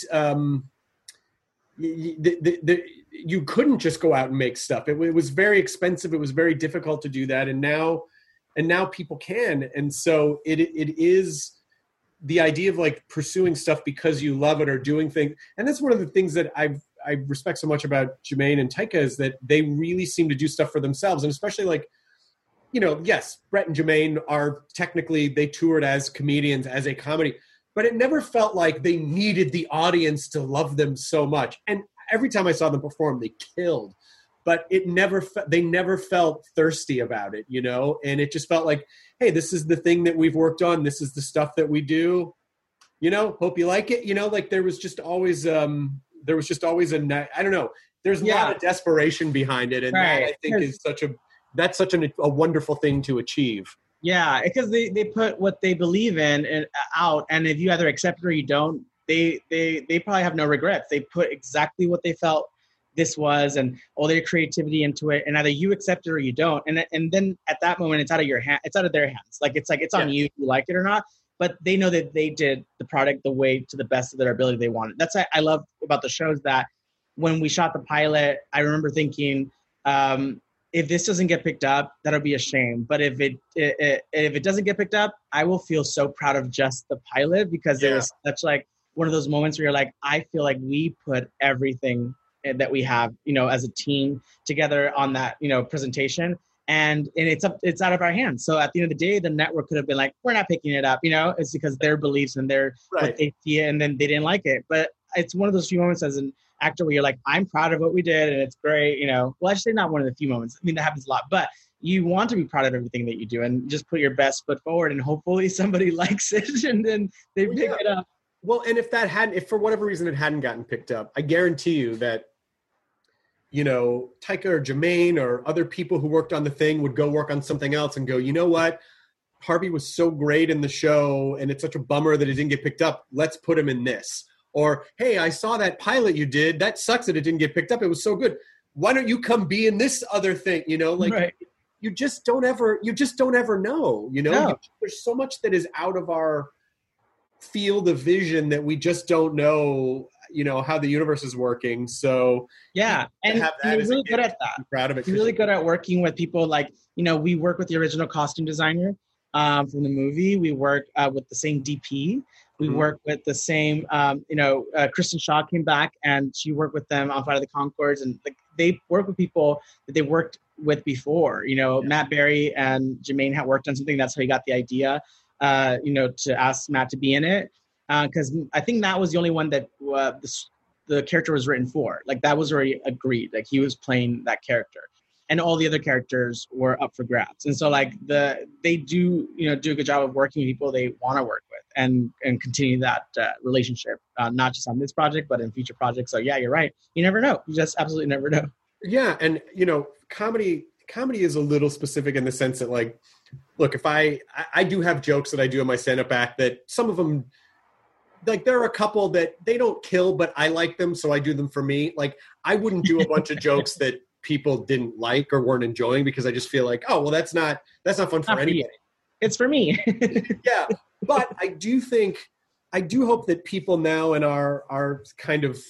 you couldn't just go out and make stuff. It was very expensive. It was very difficult to do that. And now people can. And so it is the idea of like pursuing stuff because you love it or doing things. And that's one of the things that I respect so much about Jermaine and Taika, is that they really seem to do stuff for themselves. And especially like, you know, yes, Brett and Jermaine are technically, they toured as comedians, as a comedy, but it never felt like they needed the audience to love them so much. And every time I saw them perform, they killed, but they never felt thirsty about it, you know? And it just felt like, hey, this is the thing that we've worked on. This is the stuff that we do, you know, hope you like it. You know, like there was just always I don't know. There's a lot of desperation behind it. And right. That I think is such a wonderful thing to achieve. Yeah. Because they put what they believe in and out. And if you either accept it or you don't, they probably have no regrets. They put exactly what they felt this was and all their creativity into it. And either you accept it or you don't. And then at that moment, it's out of your hand. It's out of their hands. Like, it's on you if you like it or not. but they know that they did the product the way to the best of their ability they wanted. That's what I love about the shows, that when we shot the pilot, I remember thinking, if this doesn't get picked up, that'll be a shame. But if it doesn't get picked up, I will feel so proud of just the pilot, because it was such like one of those moments where you're like, I feel like we put everything that we have, as a team together on that, presentation. And it's out of our hands. So at the end of the day, the network could have been like, we're not picking it up, it's because their beliefs and their what they see it, and then they didn't like it. But it's one of those few moments as an actor where you're like, I'm proud of what we did and it's great, well, actually not one of the few moments. I mean, that happens a lot, but you want to be proud of everything that you do and just put your best foot forward, and hopefully somebody likes it and then they pick it up. Well, and if for whatever reason it hadn't gotten picked up, I guarantee you that, Taika or Jermaine or other people who worked on the thing would go work on something else and go, you know what? Harvey was so great in the show and it's such a bummer that it didn't get picked up. Let's put him in this. Or, hey, I saw that pilot you did. That sucks that it didn't get picked up. It was so good. Why don't you come be in this other thing? You just don't ever know, No. There's so much that is out of our field of vision that we just don't know, how the universe is working. So yeah, and you're really good at that. I'm proud of it. You're really good at working with people. Like, we work with the original costume designer from the movie. We work with the same DP. We work with the same, Kristen Shaw came back and she worked with them on Flight of the Conchords, and they work with people that they worked with before. Matt Berry and Jermaine had worked on something. That's how he got the idea, to ask Matt to be in it. Because I think Matt was the only one that the character was written for. Like, that was already agreed. Like, he was playing that character, and all the other characters were up for grabs. And so, like, they do a good job of working with people they want to work with, and continue that relationship, not just on this project, but in future projects. So yeah, you're right. You never know. You just absolutely never know. Yeah, and comedy is a little specific in the sense that, like, look, if I do have jokes that I do in my stand-up act that some of them, like, there are a couple that they don't kill, but I like them, so I do them for me. Like, I wouldn't do a bunch of jokes that people didn't like or weren't enjoying, because I just feel like, oh, well, that's not fun for anybody. It's for me. Yeah, but I do hope that people now in our kind of,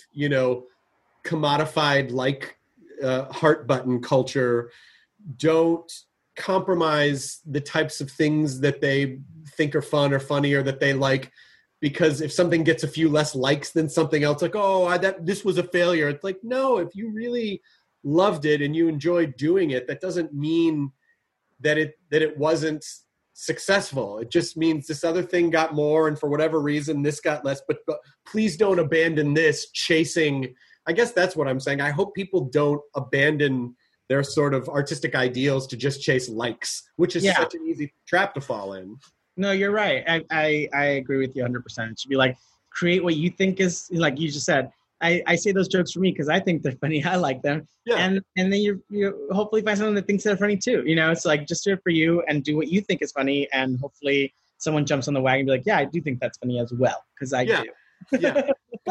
commodified, like, heart button culture don't compromise the types of things that they think are fun or funny or that they like, because if something gets a few less likes than something else, like, this was a failure. It's like, no, if you really loved it and you enjoyed doing it, that doesn't mean that it wasn't successful. It just means this other thing got more, and for whatever reason, this got less. But please don't abandon this chasing. I guess that's what I'm saying. I hope people don't abandon their sort of artistic ideals to just chase likes, which is such an easy trap to fall in. No, you're right. I agree with you 100%. It should be like, create what you think is, like you just said. I say those jokes for me because I think they're funny. I like them. Yeah. And then you hopefully find someone that thinks they're funny too. It's like, just do it for you and do what you think is funny. And hopefully someone jumps on the wagon and be like, yeah, I do think that's funny as well. Because I do. Yeah.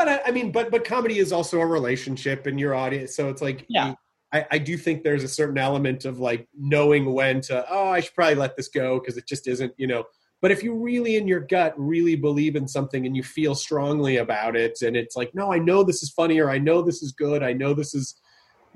But comedy is also a relationship in your audience. So it's like, I do think there's a certain element of, like, knowing when to, I should probably let this go because it just isn't, But if you really in your gut really believe in something and you feel strongly about it, and it's like, no, I know this is funny, or I know this is good, I know this is,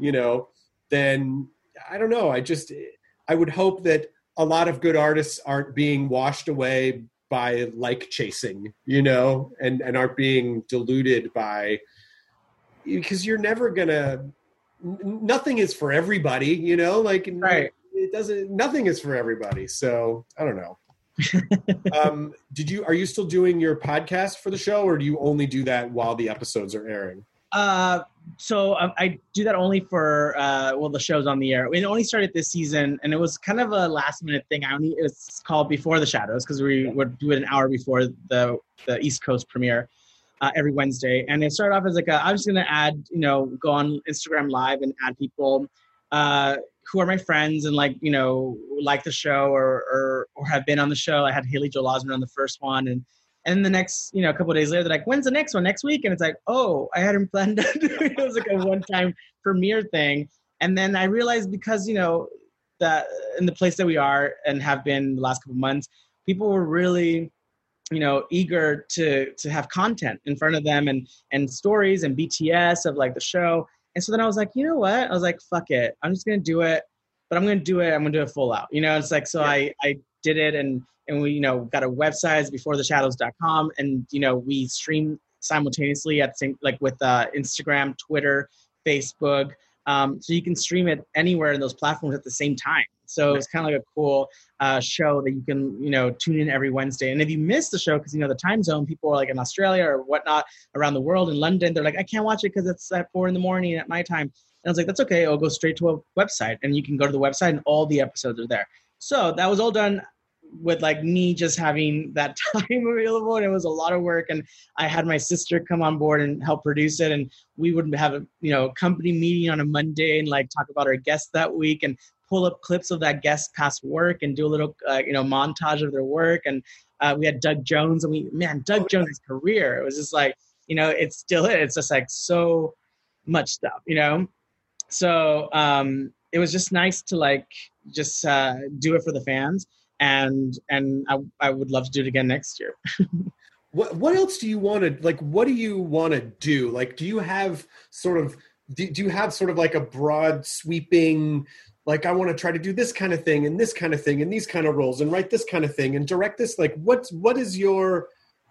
then I don't know. I would hope that a lot of good artists aren't being washed away by like chasing, and aren't being diluted by, because you're never gonna, nothing is for everybody, like, right. Nothing is for everybody. So I don't know. Are you still doing your podcast for the show, or do you only do that while the episodes are airing? So I do that only for the show's on the air. It only started this season, and it was kind of a last minute thing. It's called Before the Shadows, because we would do it an hour before the East Coast premiere every Wednesday. And it started off as like I'm just gonna add, go on Instagram Live and add people who are my friends and like the show or have been on the show. I had Haley Joel Osment on the first one, and the next a couple of days later they're like, when's the next one? Next week? And it's like, oh, I hadn't planned it. It was like a one-time premiere thing. And then I realized, because that in the place that we are and have been the last couple of months, people were really eager to have content in front of them and stories and BTS of like the show. And so then I was like, you know what? I was like, fuck it. I'm just going to do it, but I'm going to do it full out. It's like, so I did it and we, got a website, beforetheshadows.com. And, we stream simultaneously at the same, like with Instagram, Twitter, Facebook. So you can stream it anywhere in those platforms at the same time. So it's kind of like a cool show that you can, tune in every Wednesday. And if you miss the show, because, the time zone, people are like in Australia or whatnot around the world, in London, they're like, I can't watch it because it's at 4 a.m. at my time. And I was like, that's okay. I'll go straight to a website and you can go to the website and all the episodes are there. So that was all done with like me just having that time available, and it was a lot of work. And I had my sister come on board and help produce it, and we would have a company meeting on a Monday and like talk about our guests that week and pull up clips of that guest past work and do a little montage of their work. And we had Doug Jones, and Doug Jones' career, it was just like, it's still it's just like so much stuff, so it was just nice to like just do it for the fans. And I would love to do it again next year. What else do you want to, like, what do you want to do? Like, do you have sort of like a broad sweeping, like, I want to try to do this kind of thing and this kind of thing and these kind of roles and write this kind of thing and direct this? Like, what is your,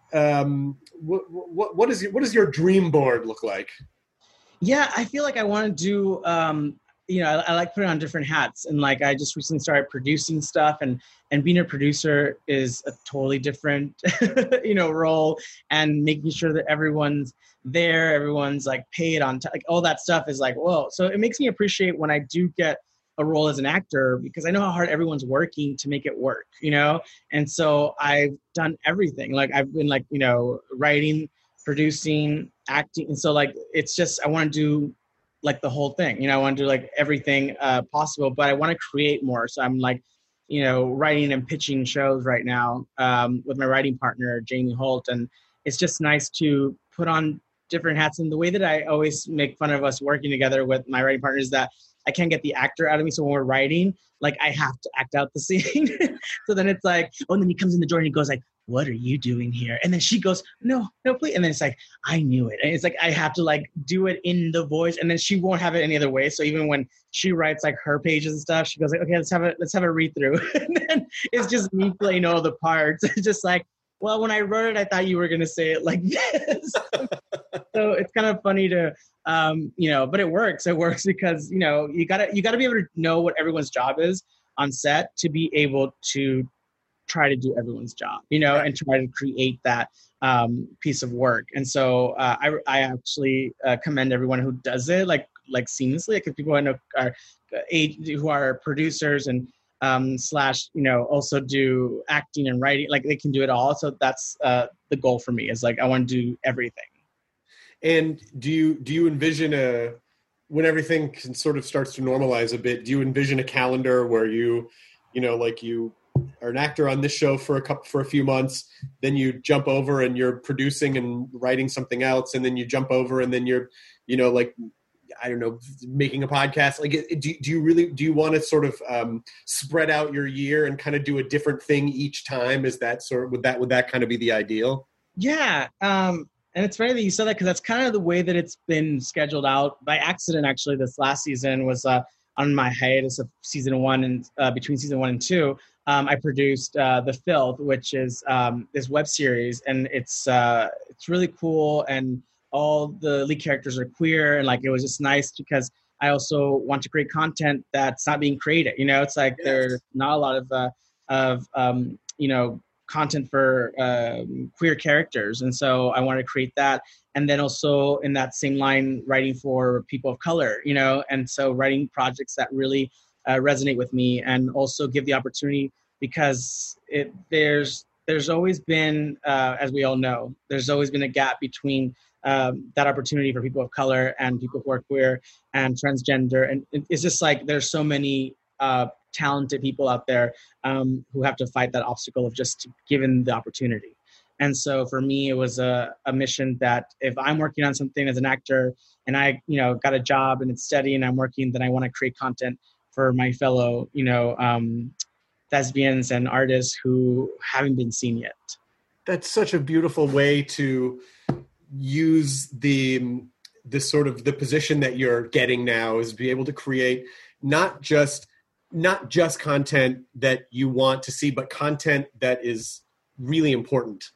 what does your dream board look like? Yeah, I feel like I want to do, I like putting on different hats, and like I just recently started producing stuff, and being a producer is a totally different, role, and making sure that everyone's there, everyone's like paid on time, like all that stuff is like, whoa. So it makes me appreciate when I do get a role as an actor, because I know how hard everyone's working to make it work, And so I've done everything. Like I've been like, writing, producing, acting. And so like, it's just, I want to do like the whole thing, I want to do like everything possible, but I want to create more. So I'm like, writing and pitching shows right now with my writing partner, Jamie Holt. And it's just nice to put on different hats. And the way that I always make fun of us working together with my writing partner is that I can't get the actor out of me. So when we're writing, like I have to act out the scene. So then it's like, and then he comes in the door and he goes like, what are you doing here? And then she goes, no, please. And then it's like, I knew it. And it's like, I have to like do it in the voice, and then she won't have it any other way. So even when she writes like her pages and stuff, she goes like, okay, let's have a read through. And then it's just me playing all the parts. It's just like, well, when I wrote it, I thought you were going to say it like this. So it's kind of funny to, but it works. It works because, you gotta be able to know what everyone's job is on set to be able to try to do everyone's job, and try to create that piece of work. And so I actually commend everyone who does it like seamlessly, because people I know are who are producers and also do acting and writing, like they can do it all. So that's the goal for me, is like, I want to do everything. And do you envision when everything can sort of starts to normalize a bit, do you envision a calendar where you are an actor on this show for a few months, then you jump over and you're producing and writing something else, and then you jump over and then you're, I don't know, making a podcast? Like, do you want to sort of spread out your year and kind of do a different thing each time? Is that would that kind of be the ideal? Yeah. And it's funny that you said that, because that's kind of the way that it's been scheduled out by accident. Actually, this last season was on my hiatus of season 1 and between season 1 and 2. I produced The Filth, which is this web series, and it's really cool, and all the lead characters are queer, and like it was just nice because I also want to create content that's not being created. It's like there's not a lot of content for queer characters, and so I want to create that. And then also in that same line, writing for people of color, and so writing projects that really resonate with me, and also give the opportunity, because there's always been, as we all know, there's always been a gap between that opportunity for people of color and people who are queer and transgender. And it's just like, there's so many talented people out there who have to fight that obstacle of just given the opportunity. And so for me, it was a mission that if I'm working on something as an actor and I, got a job and it's steady and I'm working, then I want to create content for my fellow, thespians and artists who haven't been seen yet. That's such a beautiful way to use the sort of the position that you're getting now, is be able to create not just content that you want to see, but content that is really important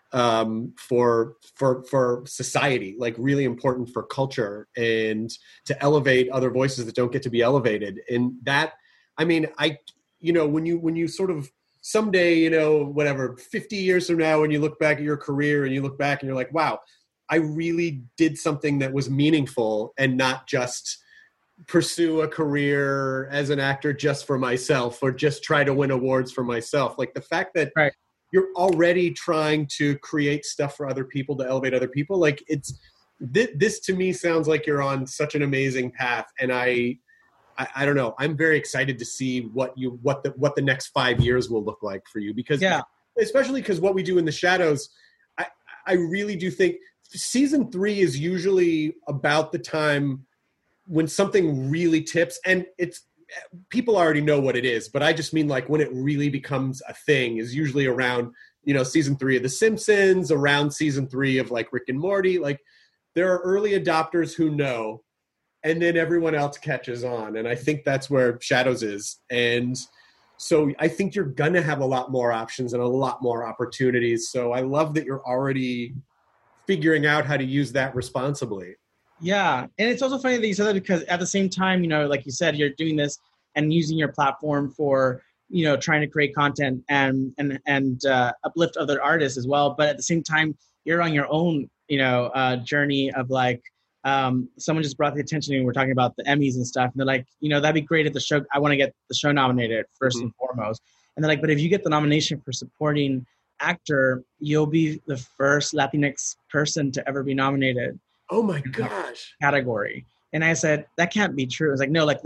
for society, like really important for culture, and to elevate other voices that don't get to be elevated. And that, I mean, when you sort of someday, whatever, 50 years from now, when you look back at your career and you look back and you're like, wow, I really did something that was meaningful, and not just pursue a career as an actor just for myself, or just try to win awards for myself. Like the fact that right. You're already trying to create stuff for other people, to elevate other people. Like this to me sounds like you're on such an amazing path. And I don't know, I'm very excited to see what the next 5 years will look like for you, because especially because what we do in the shadows, I really do think season 3 is usually about the time when something really tips, and people already know what it is, but I just mean like when it really becomes a thing is usually around, season 3 of The Simpsons, around season 3 of like Rick and Morty. Like there are early adopters who know, and then everyone else catches on. And I think that's where Shadows is. And so I think you're going to have a lot more options and a lot more opportunities. So I love that you're already figuring out how to use that responsibly. Yeah. And it's also funny that you said that, because at the same time, like you said, you're doing this and using your platform for, trying to create content and uplift other artists as well. But at the same time, you're on your own, journey of like, someone just brought the attention to me. We're talking about the Emmys and stuff. And they're like, that'd be great if the show, I want to get the show nominated first and foremost. And they're like, but if you get the nomination for supporting actor, you'll be the first Latinx person to ever be nominated. Oh my gosh. Category. And I said, that can't be true. It's like, no, like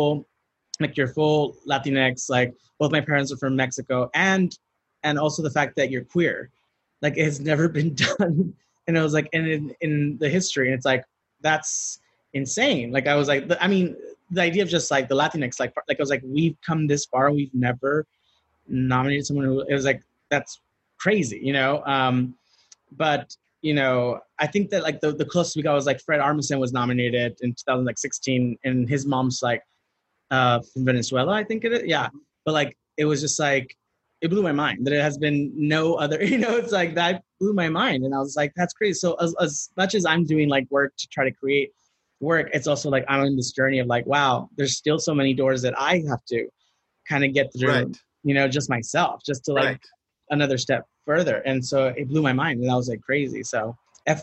your full Latinx, like both my parents are from Mexico, and also the fact that you're queer. Like it has never been done. And it was like, in the history, and it's like, that's insane. Like I was like, the idea of just like the Latinx, like I was like, we've come this far, we've never nominated someone who, it was like, that's crazy, but I think that like the closest we got was like Fred Armisen was nominated in 2016, and his mom's like from Venezuela, I think it is. Yeah. But like, it was just like, it blew my mind that it has been no other, it's like that blew my mind. And I was like, that's crazy. So as much as I'm doing like work to try to create work, it's also like, I'm on this journey of like, wow, there's still so many doors that I have to kind of get through, just myself, just to like another step further. And so it blew my mind, and I was like crazy. So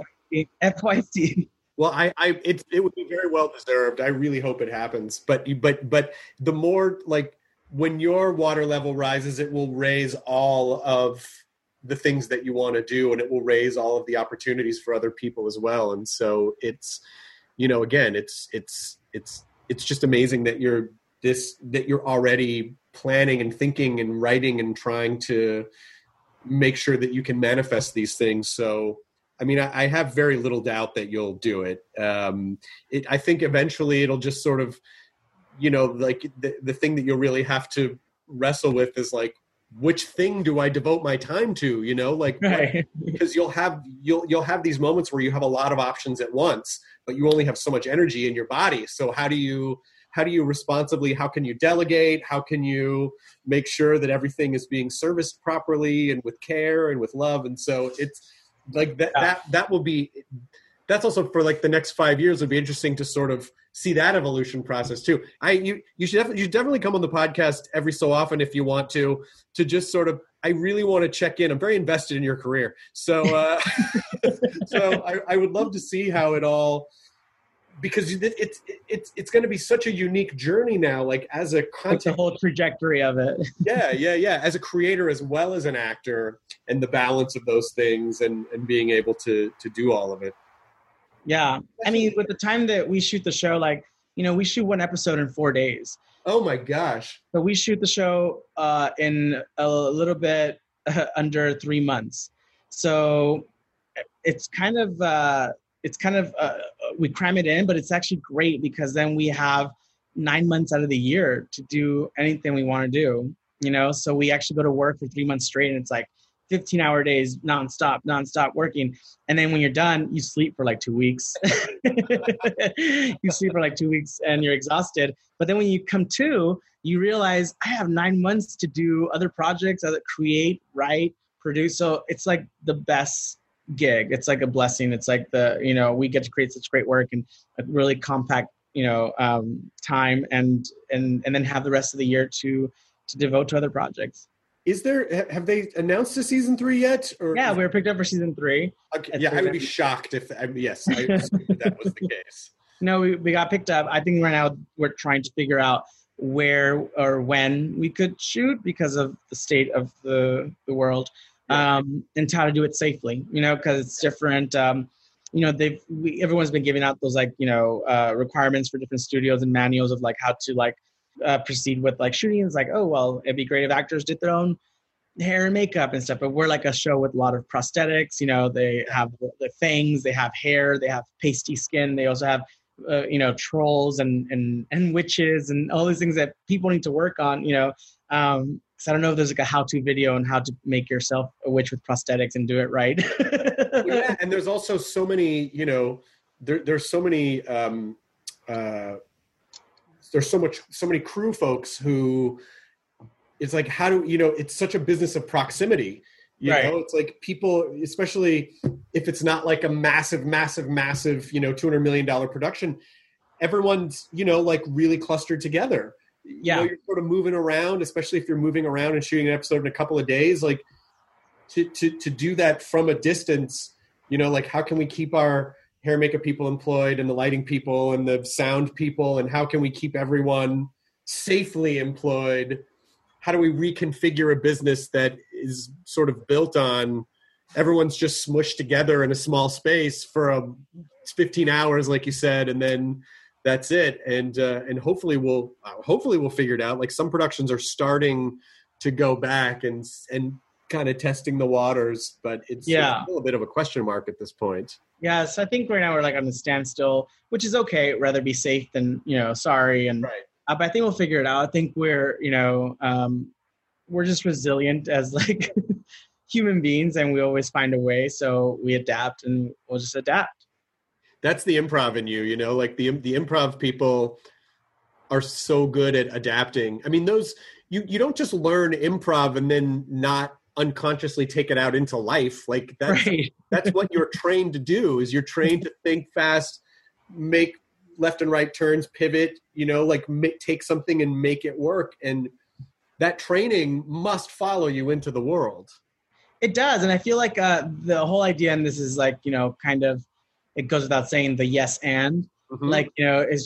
FYC. Well, it would be very well deserved. I really hope it happens. But the more like when your water level rises, it will raise all of the things that you want to do, and it will raise all of the opportunities for other people as well. And so it's, again, it's just amazing that you're already planning and thinking and writing and trying to make sure that you can manifest these things. So, I mean, I have very little doubt that you'll do it. I think eventually it'll just sort of, like the thing that you'll really have to wrestle with is like, which thing do I devote my time to? Because you'll have these moments where you have a lot of options at once, but you only have so much energy in your body. So how do you responsibly, how can you delegate? How can you make sure that everything is being serviced properly and with care and with love? And so it's like that's also for like the next 5 years. It'd be interesting to sort of see that evolution process too. You should definitely come on the podcast every so often if you want to just sort of, I really want to check in. I'm very invested in your career. So, so I would love to see how it all, because it's going to be such a unique journey now, like as a content, the whole trajectory of it. yeah. As a creator as well as an actor, and the balance of those things, and being able to do all of it. Yeah. I mean, with the time that we shoot the show, like, we shoot one episode in 4 days. Oh my gosh. So we shoot the show in a little bit under 3 months. So it's kind of we cram it in, but it's actually great because then we have 9 months out of the year to do anything we want to do, So we actually go to work for 3 months straight, and it's like 15-hour days, nonstop working. And then when you're done, you sleep for like 2 weeks. You sleep for like 2 weeks and you're exhausted. But then when you come to, you realize I have 9 months to do other projects, create, write, produce. So it's like the best gig. It's like a blessing. It's like we get to create such great work and a really compact, time and then have the rest of the year to devote to other projects. Have they announced a season 3 yet? Or yeah, we were picked up for season 3. Okay. Yeah, I would be shocked if, yes, I assumed that was the case. No, we got picked up. I think right now we're trying to figure out where or when we could shoot because of the state of the world, and how to do it safely, because it's different. Everyone's been giving out those requirements for different studios and manuals of like how to proceed with like shooting. It's like, oh, well, it'd be great if actors did their own hair and makeup and stuff, but we're like a show with a lot of prosthetics. They have the fangs, they have hair, they have pasty skin, they also have trolls and witches and all these things that people need to work on. So I don't know if there's like a how-to video on how to make yourself a witch with prosthetics and do it right. Yeah, and there's also so many, there's so many there's so many crew folks who it's like, how do it's such a business of proximity. It's like people, especially if it's not like a massive, $200 million production, everyone's, really clustered together. Yeah. You're sort of moving around, especially if you're moving around and shooting an episode in a couple of days, like to do that from a distance, how can we keep our hair makeup people employed and the lighting people and the sound people, and how can we keep everyone safely employed? How do we reconfigure a business that is sort of built on everyone's just smushed together in a small space for 15 hours, like you said, and then that's it. And hopefully we'll figure it out. Like some productions are starting to go back and kind of testing the waters, but it's still a bit of a question mark at this point. Yes, I think right now we're like on the standstill, which is okay. Rather be safe than sorry. And right. But I think we'll figure it out. I think we're we're just resilient as like human beings, and we always find a way. So we adapt, and we'll just adapt. That's the improv in you, like the improv people are so good at adapting. I mean, those you don't just learn improv and then not unconsciously take it out into life. Like that's right. That's what you're trained to do. Is you're trained to think fast, make left and right turns, pivot. Take something and make it work. And that training must follow you into the world. It does, and I feel like the whole idea, and this is like kind of. It goes without saying the yes and it's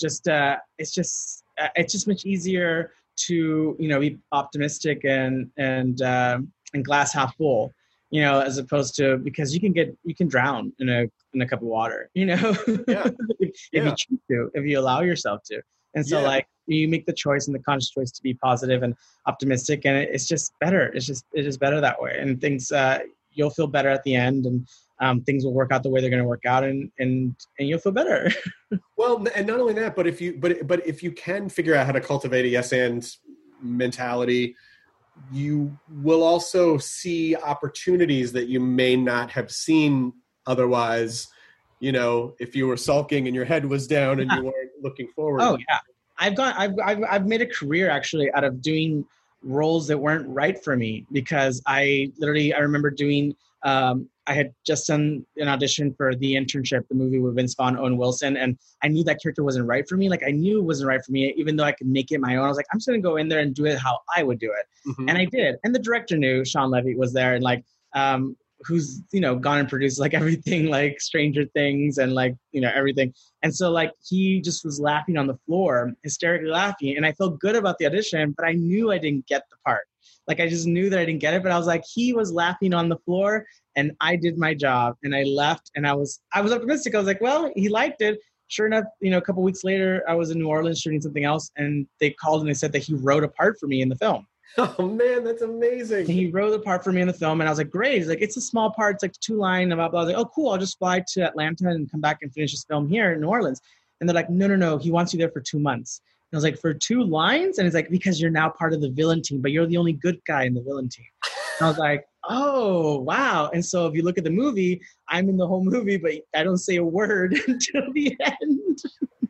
just much easier to be optimistic and glass half full, as opposed to, because you can drown in a cup of water, if you choose to, if you allow yourself to. And so you make the choice and the conscious choice to be positive and optimistic, and it's just better. It is better that way, and things you'll feel better at the end, and things will work out the way they're going to work out, and you'll feel better. Well, and not only that, but if you can figure out how to cultivate a yes and mentality, you will also see opportunities that you may not have seen otherwise. If you were sulking and your head was down and you weren't looking forward. Oh yeah, I've made a career actually out of doing roles that weren't right for me, because I remember doing. I had just done an audition for The Internship, the movie with Vince Vaughn, Owen Wilson, and I knew that character wasn't right for me. Like I knew it wasn't right for me, even though I could make it my own. I was like, I'm just going to go in there and do it how I would do it. Mm-hmm. And I did. And the director knew, Sean Levy was there, and who's, gone and produced like everything, like Stranger Things and everything. And so he just was laughing on the floor, hysterically laughing. And I felt good about the audition, but I knew I didn't get the part. I just knew that I didn't get it, but I was like, he was laughing on the floor and I did my job, and I left, and I was optimistic. I was like, well, he liked it. Sure enough, a couple weeks later, I was in New Orleans shooting something else, and they called and they said that he wrote a part for me in the film. Oh man, that's amazing. And he wrote a part for me in the film, and I was like, great. He's like, it's a small part. It's like 2 lines. Blah, blah. I was like, oh, cool. I'll just fly to Atlanta and come back and finish this film here in New Orleans. And they're like, no. He wants you there for 2 months. And I was like, for 2 lines? And he's like, because you're now part of the villain team, but you're the only good guy in the villain team. And I was like, oh, wow. And so if you look at the movie, I'm in the whole movie, but I don't say a word until the end.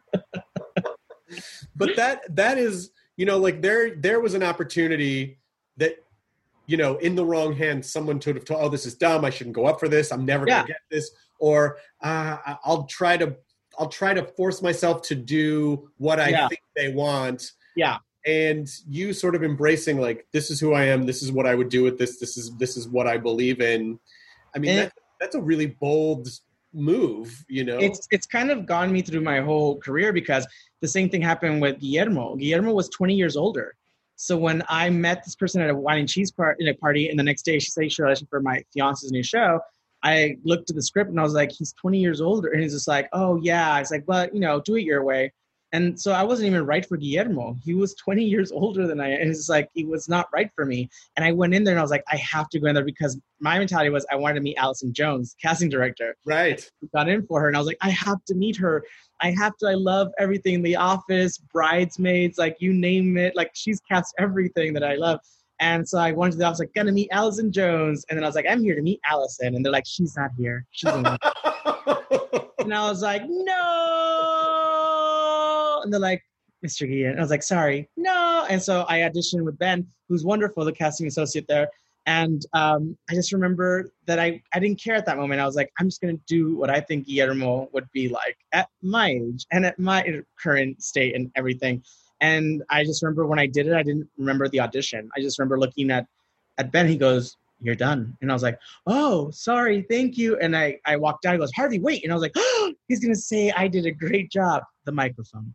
But that is, like there was an opportunity that, in the wrong hands, someone could have told, oh, this is dumb. I shouldn't go up for this. I'm never going to get this. Or I'll try to force myself to do what I think they want. Yeah. And you sort of embracing like, this is who I am. This is what I would do with this. This is what I believe in. I mean, that's a really bold move, It's kind of gone me through my whole career because the same thing happened with Guillermo. Guillermo was 20 years older. So when I met this person at a wine and cheese party, and the next day she said she auditioned for my fiance's new show, I looked at the script and I was like, he's 20 years older. And he's just like, oh yeah. It's like, but do it your way. And so I wasn't even right for Guillermo. He was 20 years older than I am. And it's like, he was not right for me. And I went in there and I was like, I have to go in there because my mentality was I wanted to meet Allison Jones, casting director. Right. I got in for her and I was like, I have to meet her. I love everything. The Office, Bridesmaids, like you name it. Like she's cast everything that I love. And so I went to the office, like, gonna meet Allison Jones. And then I was like, I'm here to meet Allison. And they're like, she's not here. She's in And I was like, no. And they're like, Mr. Guillen. And I was like, sorry, no. And so I auditioned with Ben, who's wonderful, the casting associate there. And I just remember that I didn't care at that moment. I was like, I'm just going to do what I think Guillermo would be like at my age and at my current state and everything. And I just remember when I did it, I didn't remember the audition. I just remember looking at Ben. He goes, you're done. And I was like, oh, sorry, thank you. And I walked out. He goes, Harvey, wait. And I was like, oh, he's going to say I did a great job. The microphone.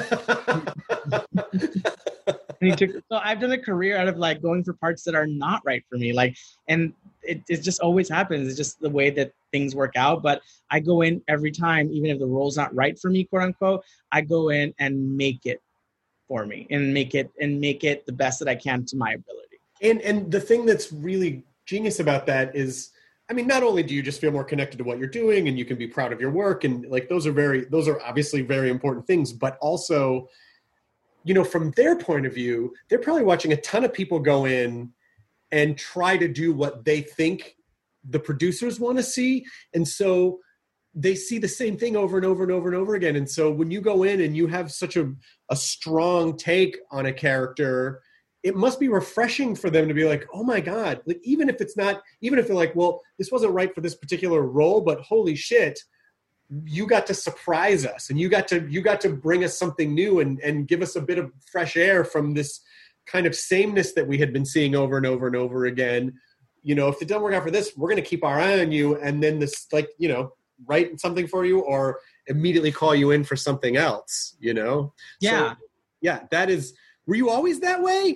So I've done a career out of like going for parts that are not right for me. Like, and it just always happens. It's just the way that things work out. But I go in every time, even if the role's not right for me, quote unquote, I go in and make it for me and make it the best that I can to my ability. And the thing that's really genius about that is, I mean, not only do you just feel more connected to what you're doing and you can be proud of your work, and like those are obviously very important things, but also, from their point of view, they're probably watching a ton of people go in and try to do what they think the producers want to see. And so they see the same thing over and over and over and over again. And so when you go in and you have such a strong take on a character, it must be refreshing for them to be like, oh my God, like even if they're like, well, this wasn't right for this particular role, but holy shit, you got to surprise us and you got to bring us something new and give us a bit of fresh air from this kind of sameness that we had been seeing over and over and over again. If it doesn't work out for this, we're going to keep our eye on you. And then this, write something for you or immediately call you in for something else, Yeah. So, yeah, that is, were you always that way?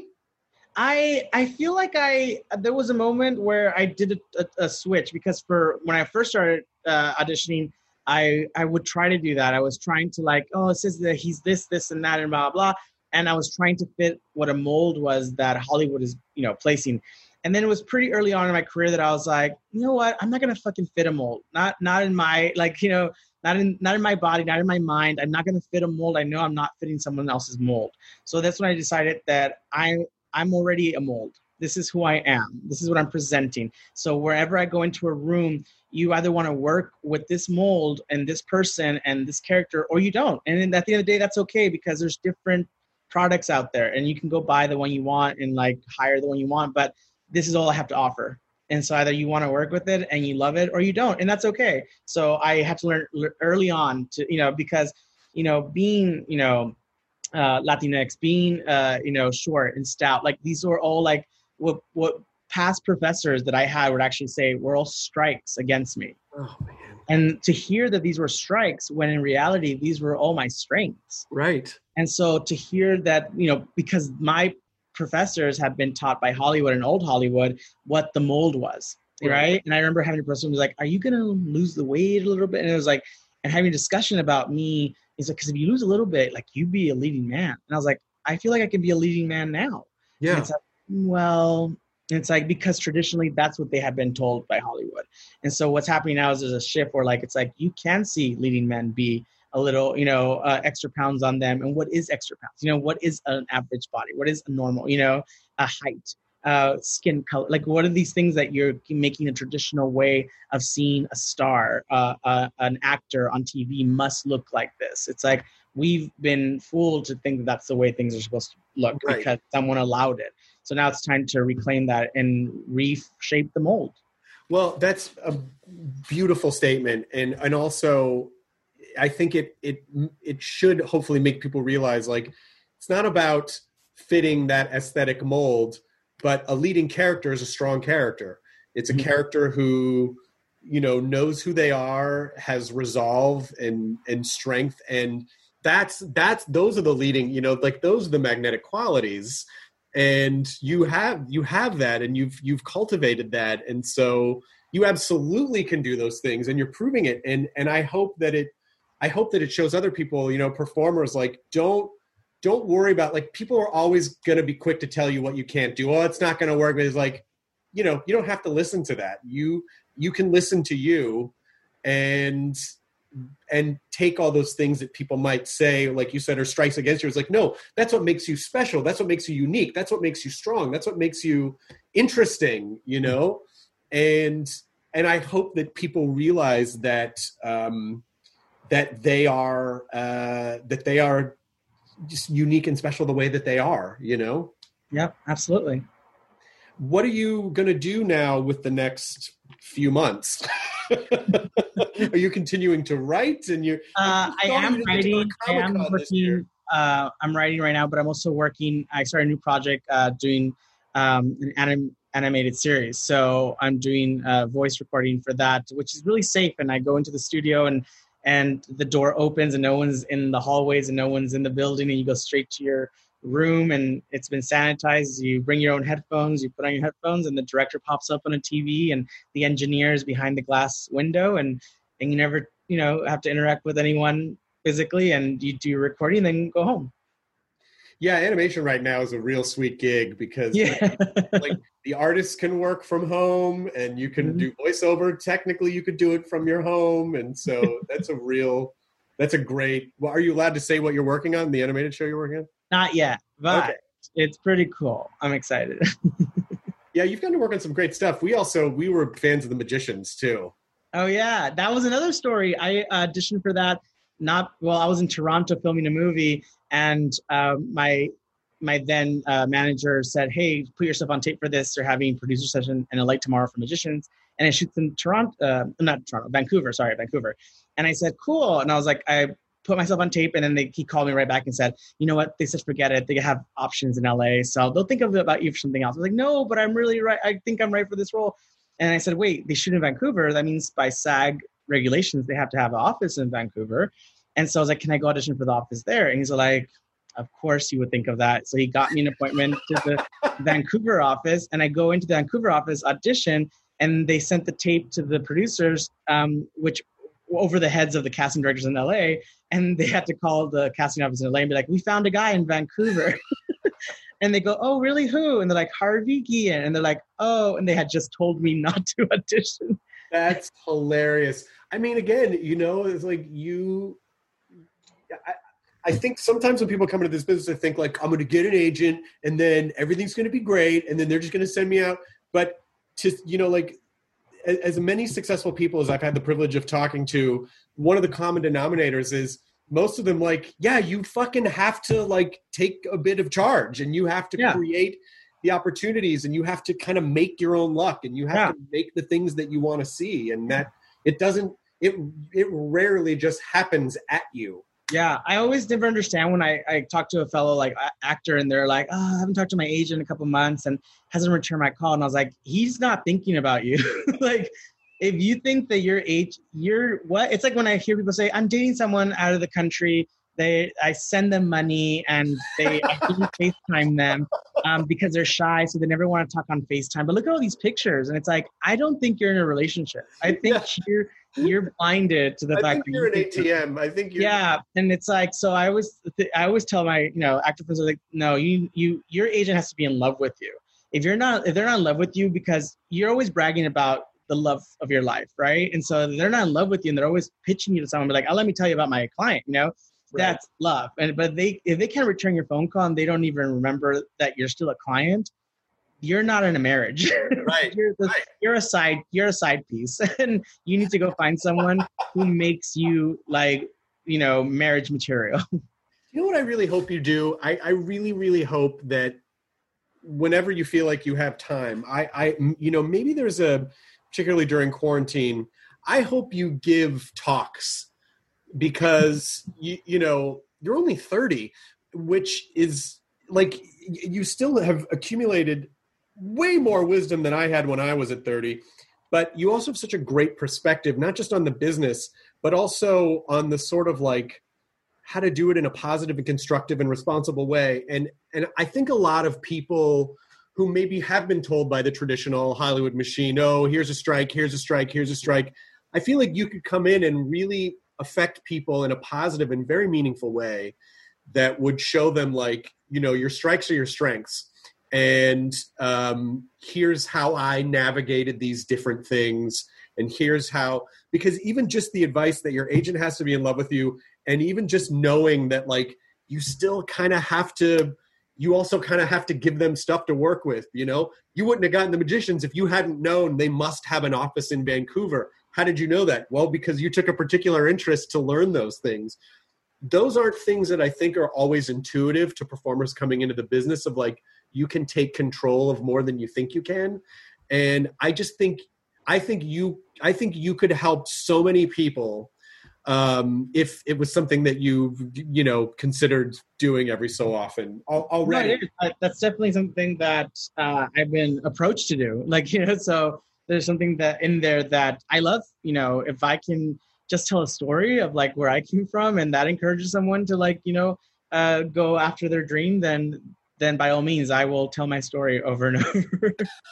I feel like there was a moment where I did a switch because when I first started auditioning, I would try to do that. I was trying to like, oh, it says that he's this, and that, and blah, blah. And I was trying to fit what a mold was that Hollywood is, placing. And then it was pretty early on in my career that I was like, you know what? I'm not going to fucking fit a mold. Not in my, not in my body, not in my mind. I'm not going to fit a mold. I know I'm not fitting someone else's mold. So that's when I decided that I'm already a mold. This is who I am. This is what I'm presenting. So wherever I go into a room, you either want to work with this mold and this person and this character, or you don't. And then at the end of the day, that's okay because there's different products out there and you can go buy the one you want and like hire the one you want. But this is all I have to offer. And so either you want to work with it and you love it or you don't. And that's okay. So I had to learn early on to, because, being, Latinx, being, short and stout, like these were all like what past professors that I had would actually say were all strikes against me. Oh, man. And to hear that these were strikes when in reality, these were all my strengths. Right. And so to hear that, because my professors have been taught by Hollywood and old Hollywood what the mold was. Right. And I remember having a person who was like, are you going to lose the weight a little bit? And it was like, and having a discussion about me is like, because if you lose a little bit, like you'd be a leading man. And I was like, I feel like I can be a leading man now. Yeah. And it's like, well, it's like, because traditionally that's what they have been told by Hollywood. And so what's happening now is there's a shift where like, it's like, you can see leading men be a little, extra pounds on them. And what is extra pounds? What is an average body? What is a normal, a height? skin color? Like, what are these things that you're making a traditional way of seeing a star, an actor on TV must look like this? It's like we've been fooled to think that that's the way things are supposed to look because someone allowed it. So now it's time to reclaim that and reshape the mold. Well, that's a beautiful statement, and also I think it should hopefully make people realize, like, it's not about fitting that aesthetic mold, but a leading character is a strong character. It's a character who, you know, knows who they are, has resolve and strength, and that's those are the leading, you know, like those are the magnetic qualities. And you have that, and you've cultivated that, and so you absolutely can do those things, and you're proving it. And I hope that it shows other people, you know, performers, like, don't worry about, like, people are always going to be quick to tell you what you can't do. Oh, it's not going to work. But it's like, you know, you don't have to listen to that. You can listen to you, and take all those things that people might say, like you said, or strikes against you. It's like, no, that's what makes you special. That's what makes you unique. That's what makes you strong. That's what makes you interesting, you know? And I hope that people realize that, that they are just unique and special the way that they are, you know? Yep, absolutely. What are you going to do now with the next few months? Are you continuing to write? And I am writing. I am working. I'm writing right now, but I'm also working. I started a new project doing an animated series. So I'm doing voice recording for that, which is really safe. And I go into the studio and the door opens and no one's in the hallways and no one's in the building, and you go straight to your room and it's been sanitized. You bring your own headphones, you put on your headphones, and the director pops up on a TV and the engineer is behind the glass window, and you never, you know, have to interact with anyone physically, and you do your recording and then go home. Yeah, animation right now is a real sweet gig because like the artists can work from home and you can do voiceover. Technically, you could do it from your home. And so that's a great, well, are you allowed to say what you're working on, the animated show you're working on? Not yet, but It's pretty cool. I'm excited. Yeah, you've gotten to work on some great stuff. We were fans of The Magicians too. Oh yeah, that was another story. I auditioned for that. I was in Toronto filming a movie, and my then manager said, "Hey, put yourself on tape for this. They're having producer session and a light tomorrow for Magicians, and it shoots in Vancouver. And I said, cool. And I was like, I put myself on tape, and then he called me right back and said, you know what? They said, forget it. They have options in LA, so they'll think about you for something else. I was like, no, but I'm really right. I think I'm right for this role. And I said, wait, they shoot in Vancouver. That means by SAG regulations, they have to have an office in Vancouver. And so I was like, can I go audition for the office there? And he's like, of course you would think of that. So he got me an appointment to the Vancouver office, and I go into the Vancouver office, audition, and they sent the tape to the producers, which over the heads of the casting directors in LA, and they had to call the casting office in LA and be like, we found a guy in Vancouver. And they go, oh, really? Who? And they're like, Harvey Guillen. And they're like, oh, and they had just told me not to audition. That's hilarious. I mean, again, you know, it's like I think sometimes when people come into this business, they think like, I'm going to get an agent and then everything's going to be great. And then they're just going to send me out. But to, you know, like as many successful people as I've had the privilege of talking to, one of the common denominators is most of them like, yeah, you fucking have to like take a bit of charge, and you have to create the opportunities, and you have to kind of make your own luck, and you have to make the things that you want to see. And that it rarely just happens at you. Yeah, I always never understand when I talk to a fellow like actor and they're like, oh, I haven't talked to my agent in a couple months and hasn't returned my call. And I was like, he's not thinking about you. Like, if you think that you're what? It's like when I hear people say, I'm dating someone out of the country. I send them money and I didn't FaceTime them because they're shy, so they never want to talk on FaceTime. But look at all these pictures, and it's like, I don't think you're in a relationship. I think you're blinded to the fact that you're an ATM. I think you're and it's like, so I always tell my actor friends, like, no, your agent has to be in love with you. If they're not in love with you, because you're always bragging about the love of your life, right? And so they're not in love with you, and they're always pitching you to someone, be like, oh, let me tell you about my client, Right. That's love. But if they can't return your phone call and they don't even remember that you're still a client, you're not in a marriage. Right. Right. You're a side piece, and you need to go find someone who makes you like, marriage material. You know what I really hope you do? I really, really hope that whenever you feel like you have time, maybe there's particularly during quarantine, I hope you give talks because, you're only 30, which is like, you still have accumulated way more wisdom than I had when I was at 30, but you also have such a great perspective, not just on the business, but also on the sort of like how to do it in a positive and constructive and responsible way. And I think a lot of people who maybe have been told by the traditional Hollywood machine, oh, here's a strike, here's a strike, here's a strike. I feel like you could come in and really affect people in a positive and very meaningful way that would show them like, your strikes are your strengths. And here's how I navigated these different things. And here's how, because even just the advice that your agent has to be in love with you, and even just knowing that like you still kind of have to, you also kind of have to give them stuff to work with, you wouldn't have gotten the magicians if you hadn't known they must have an office in Vancouver. How did you know that? Well, because you took a particular interest to learn those things. Those aren't things that I think are always intuitive to performers coming into the business of like, you can take control of more than you think you can. And I think you could help so many people if it was something that you considered doing every so often already. No, that's definitely something that I've been approached to do. Like, so there's something that in there that I love, if I can just tell a story of like where I came from and that encourages someone to like, go after their dream, then by all means, I will tell my story over and over.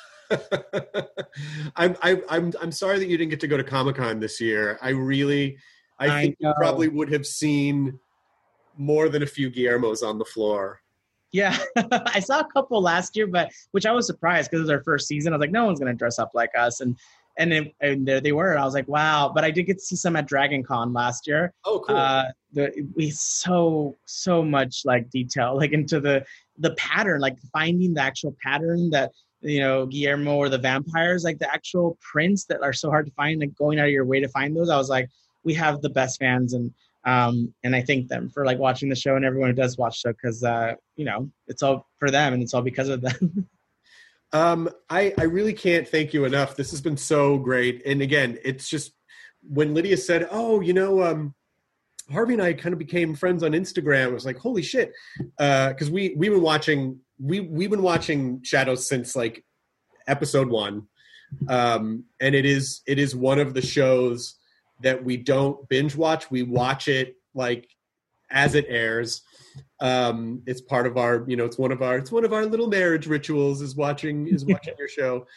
I'm sorry that you didn't get to go to Comic-Con this year. I think you probably would have seen more than a few Guillermos on the floor. Yeah, I saw a couple last year, which I was surprised because it was our first season. I was like, no one's going to dress up like us. And there they were. And I was like, wow. But I did get to see some at Dragon Con last year. Oh, cool. We so much like detail, like into the pattern, like finding the actual pattern that, Guillermo or the vampires, like the actual prints that are so hard to find, like going out of your way to find those. I was like, we have the best fans, and I thank them for like watching the show and everyone who does watch the show because it's all for them and it's all because of them. I really can't thank you enough. This has been so great. And again, it's just when Lydia said, oh, Harvey and I kind of became friends on Instagram. I was like, holy shit. Cause we've been watching Shadows since like episode 1. And it is one of the shows that we don't binge watch. We watch it like as it airs. It's part of our, it's one of our little marriage rituals is watching your show.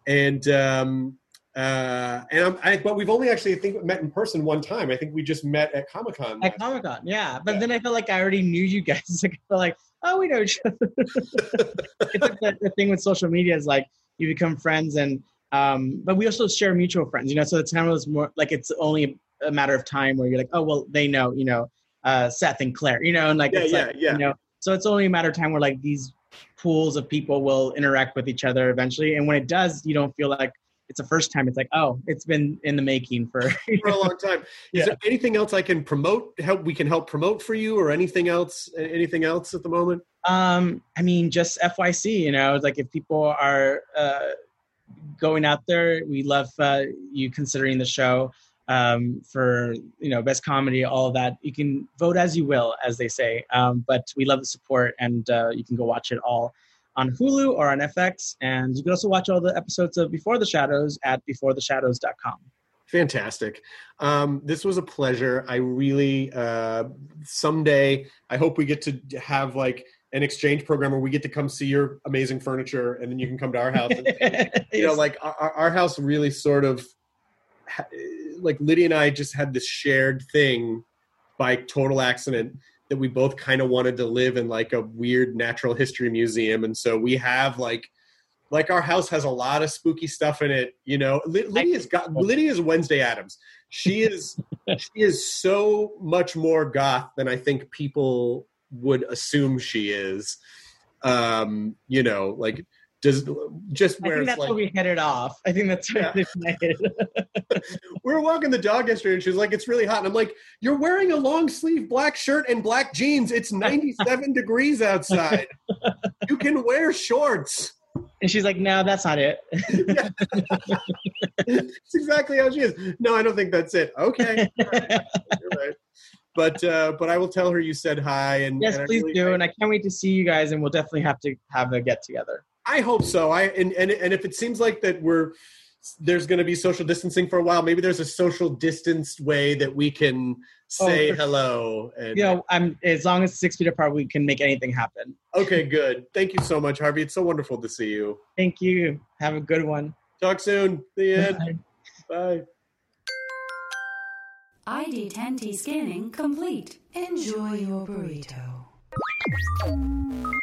But we've only actually, I think, met in person one time. I think we just met at Comic-Con. At Comic-Con, yeah. But then I felt like I already knew you guys. Like, I felt like, oh, we know each other. It's like the thing with social media is like you become friends, and but we also share mutual friends. So it's kind of more like it's only a matter of time where you're like, oh, well, they know, Seth and Claire, and like, yeah. So it's only a matter of time where like these pools of people will interact with each other eventually. And when it does, you don't feel like it's the first time. It's like, oh, it's been in the making for a long time. Is there anything else I can we can help promote for you, or anything else at the moment? I mean, just FYC, like if people are going out there, we love you considering the show for best comedy, all of that. You can vote as you will, as they say, but we love the support, and you can go watch it all on Hulu or on FX, and you can also watch all the episodes of Before the Shadows at beforetheshadows.com. Fantastic. This was a pleasure. I really someday I hope we get to have like an exchange program where we get to come see your amazing furniture, and then you can come to our house. And, like our house really sort of like Lydia and I just had this shared thing by total accident that we both kind of wanted to live in like a weird natural history museum. And so we have like our house has a lot of spooky stuff in it. Lydia's Wednesday Addams. She is so much more goth than I think people would assume she is. Like just I where think it's that's like, where we headed off. I think that's where we headed. we were walking the dog yesterday and she was like, it's really hot. And I'm like, you're wearing a long sleeve black shirt and black jeans. It's 97 degrees outside. You can wear shorts. And she's like, no, that's not it. That's exactly how she is. No, I don't think that's it. Okay. All right. You're right. But I will tell her you said hi. And yes, and please do. And I can't wait to see you guys. And we'll definitely have to have a get together. I hope so. And if it seems like that there's going to be social distancing for a while, maybe there's a social distanced way that we can say hello. And, as long as 6 feet apart, we can make anything happen. Okay, good. Thank you so much, Harvey. It's so wonderful to see you. Thank you. Have a good one. Talk soon. The end. Bye. ID10T scanning complete. Enjoy your burrito.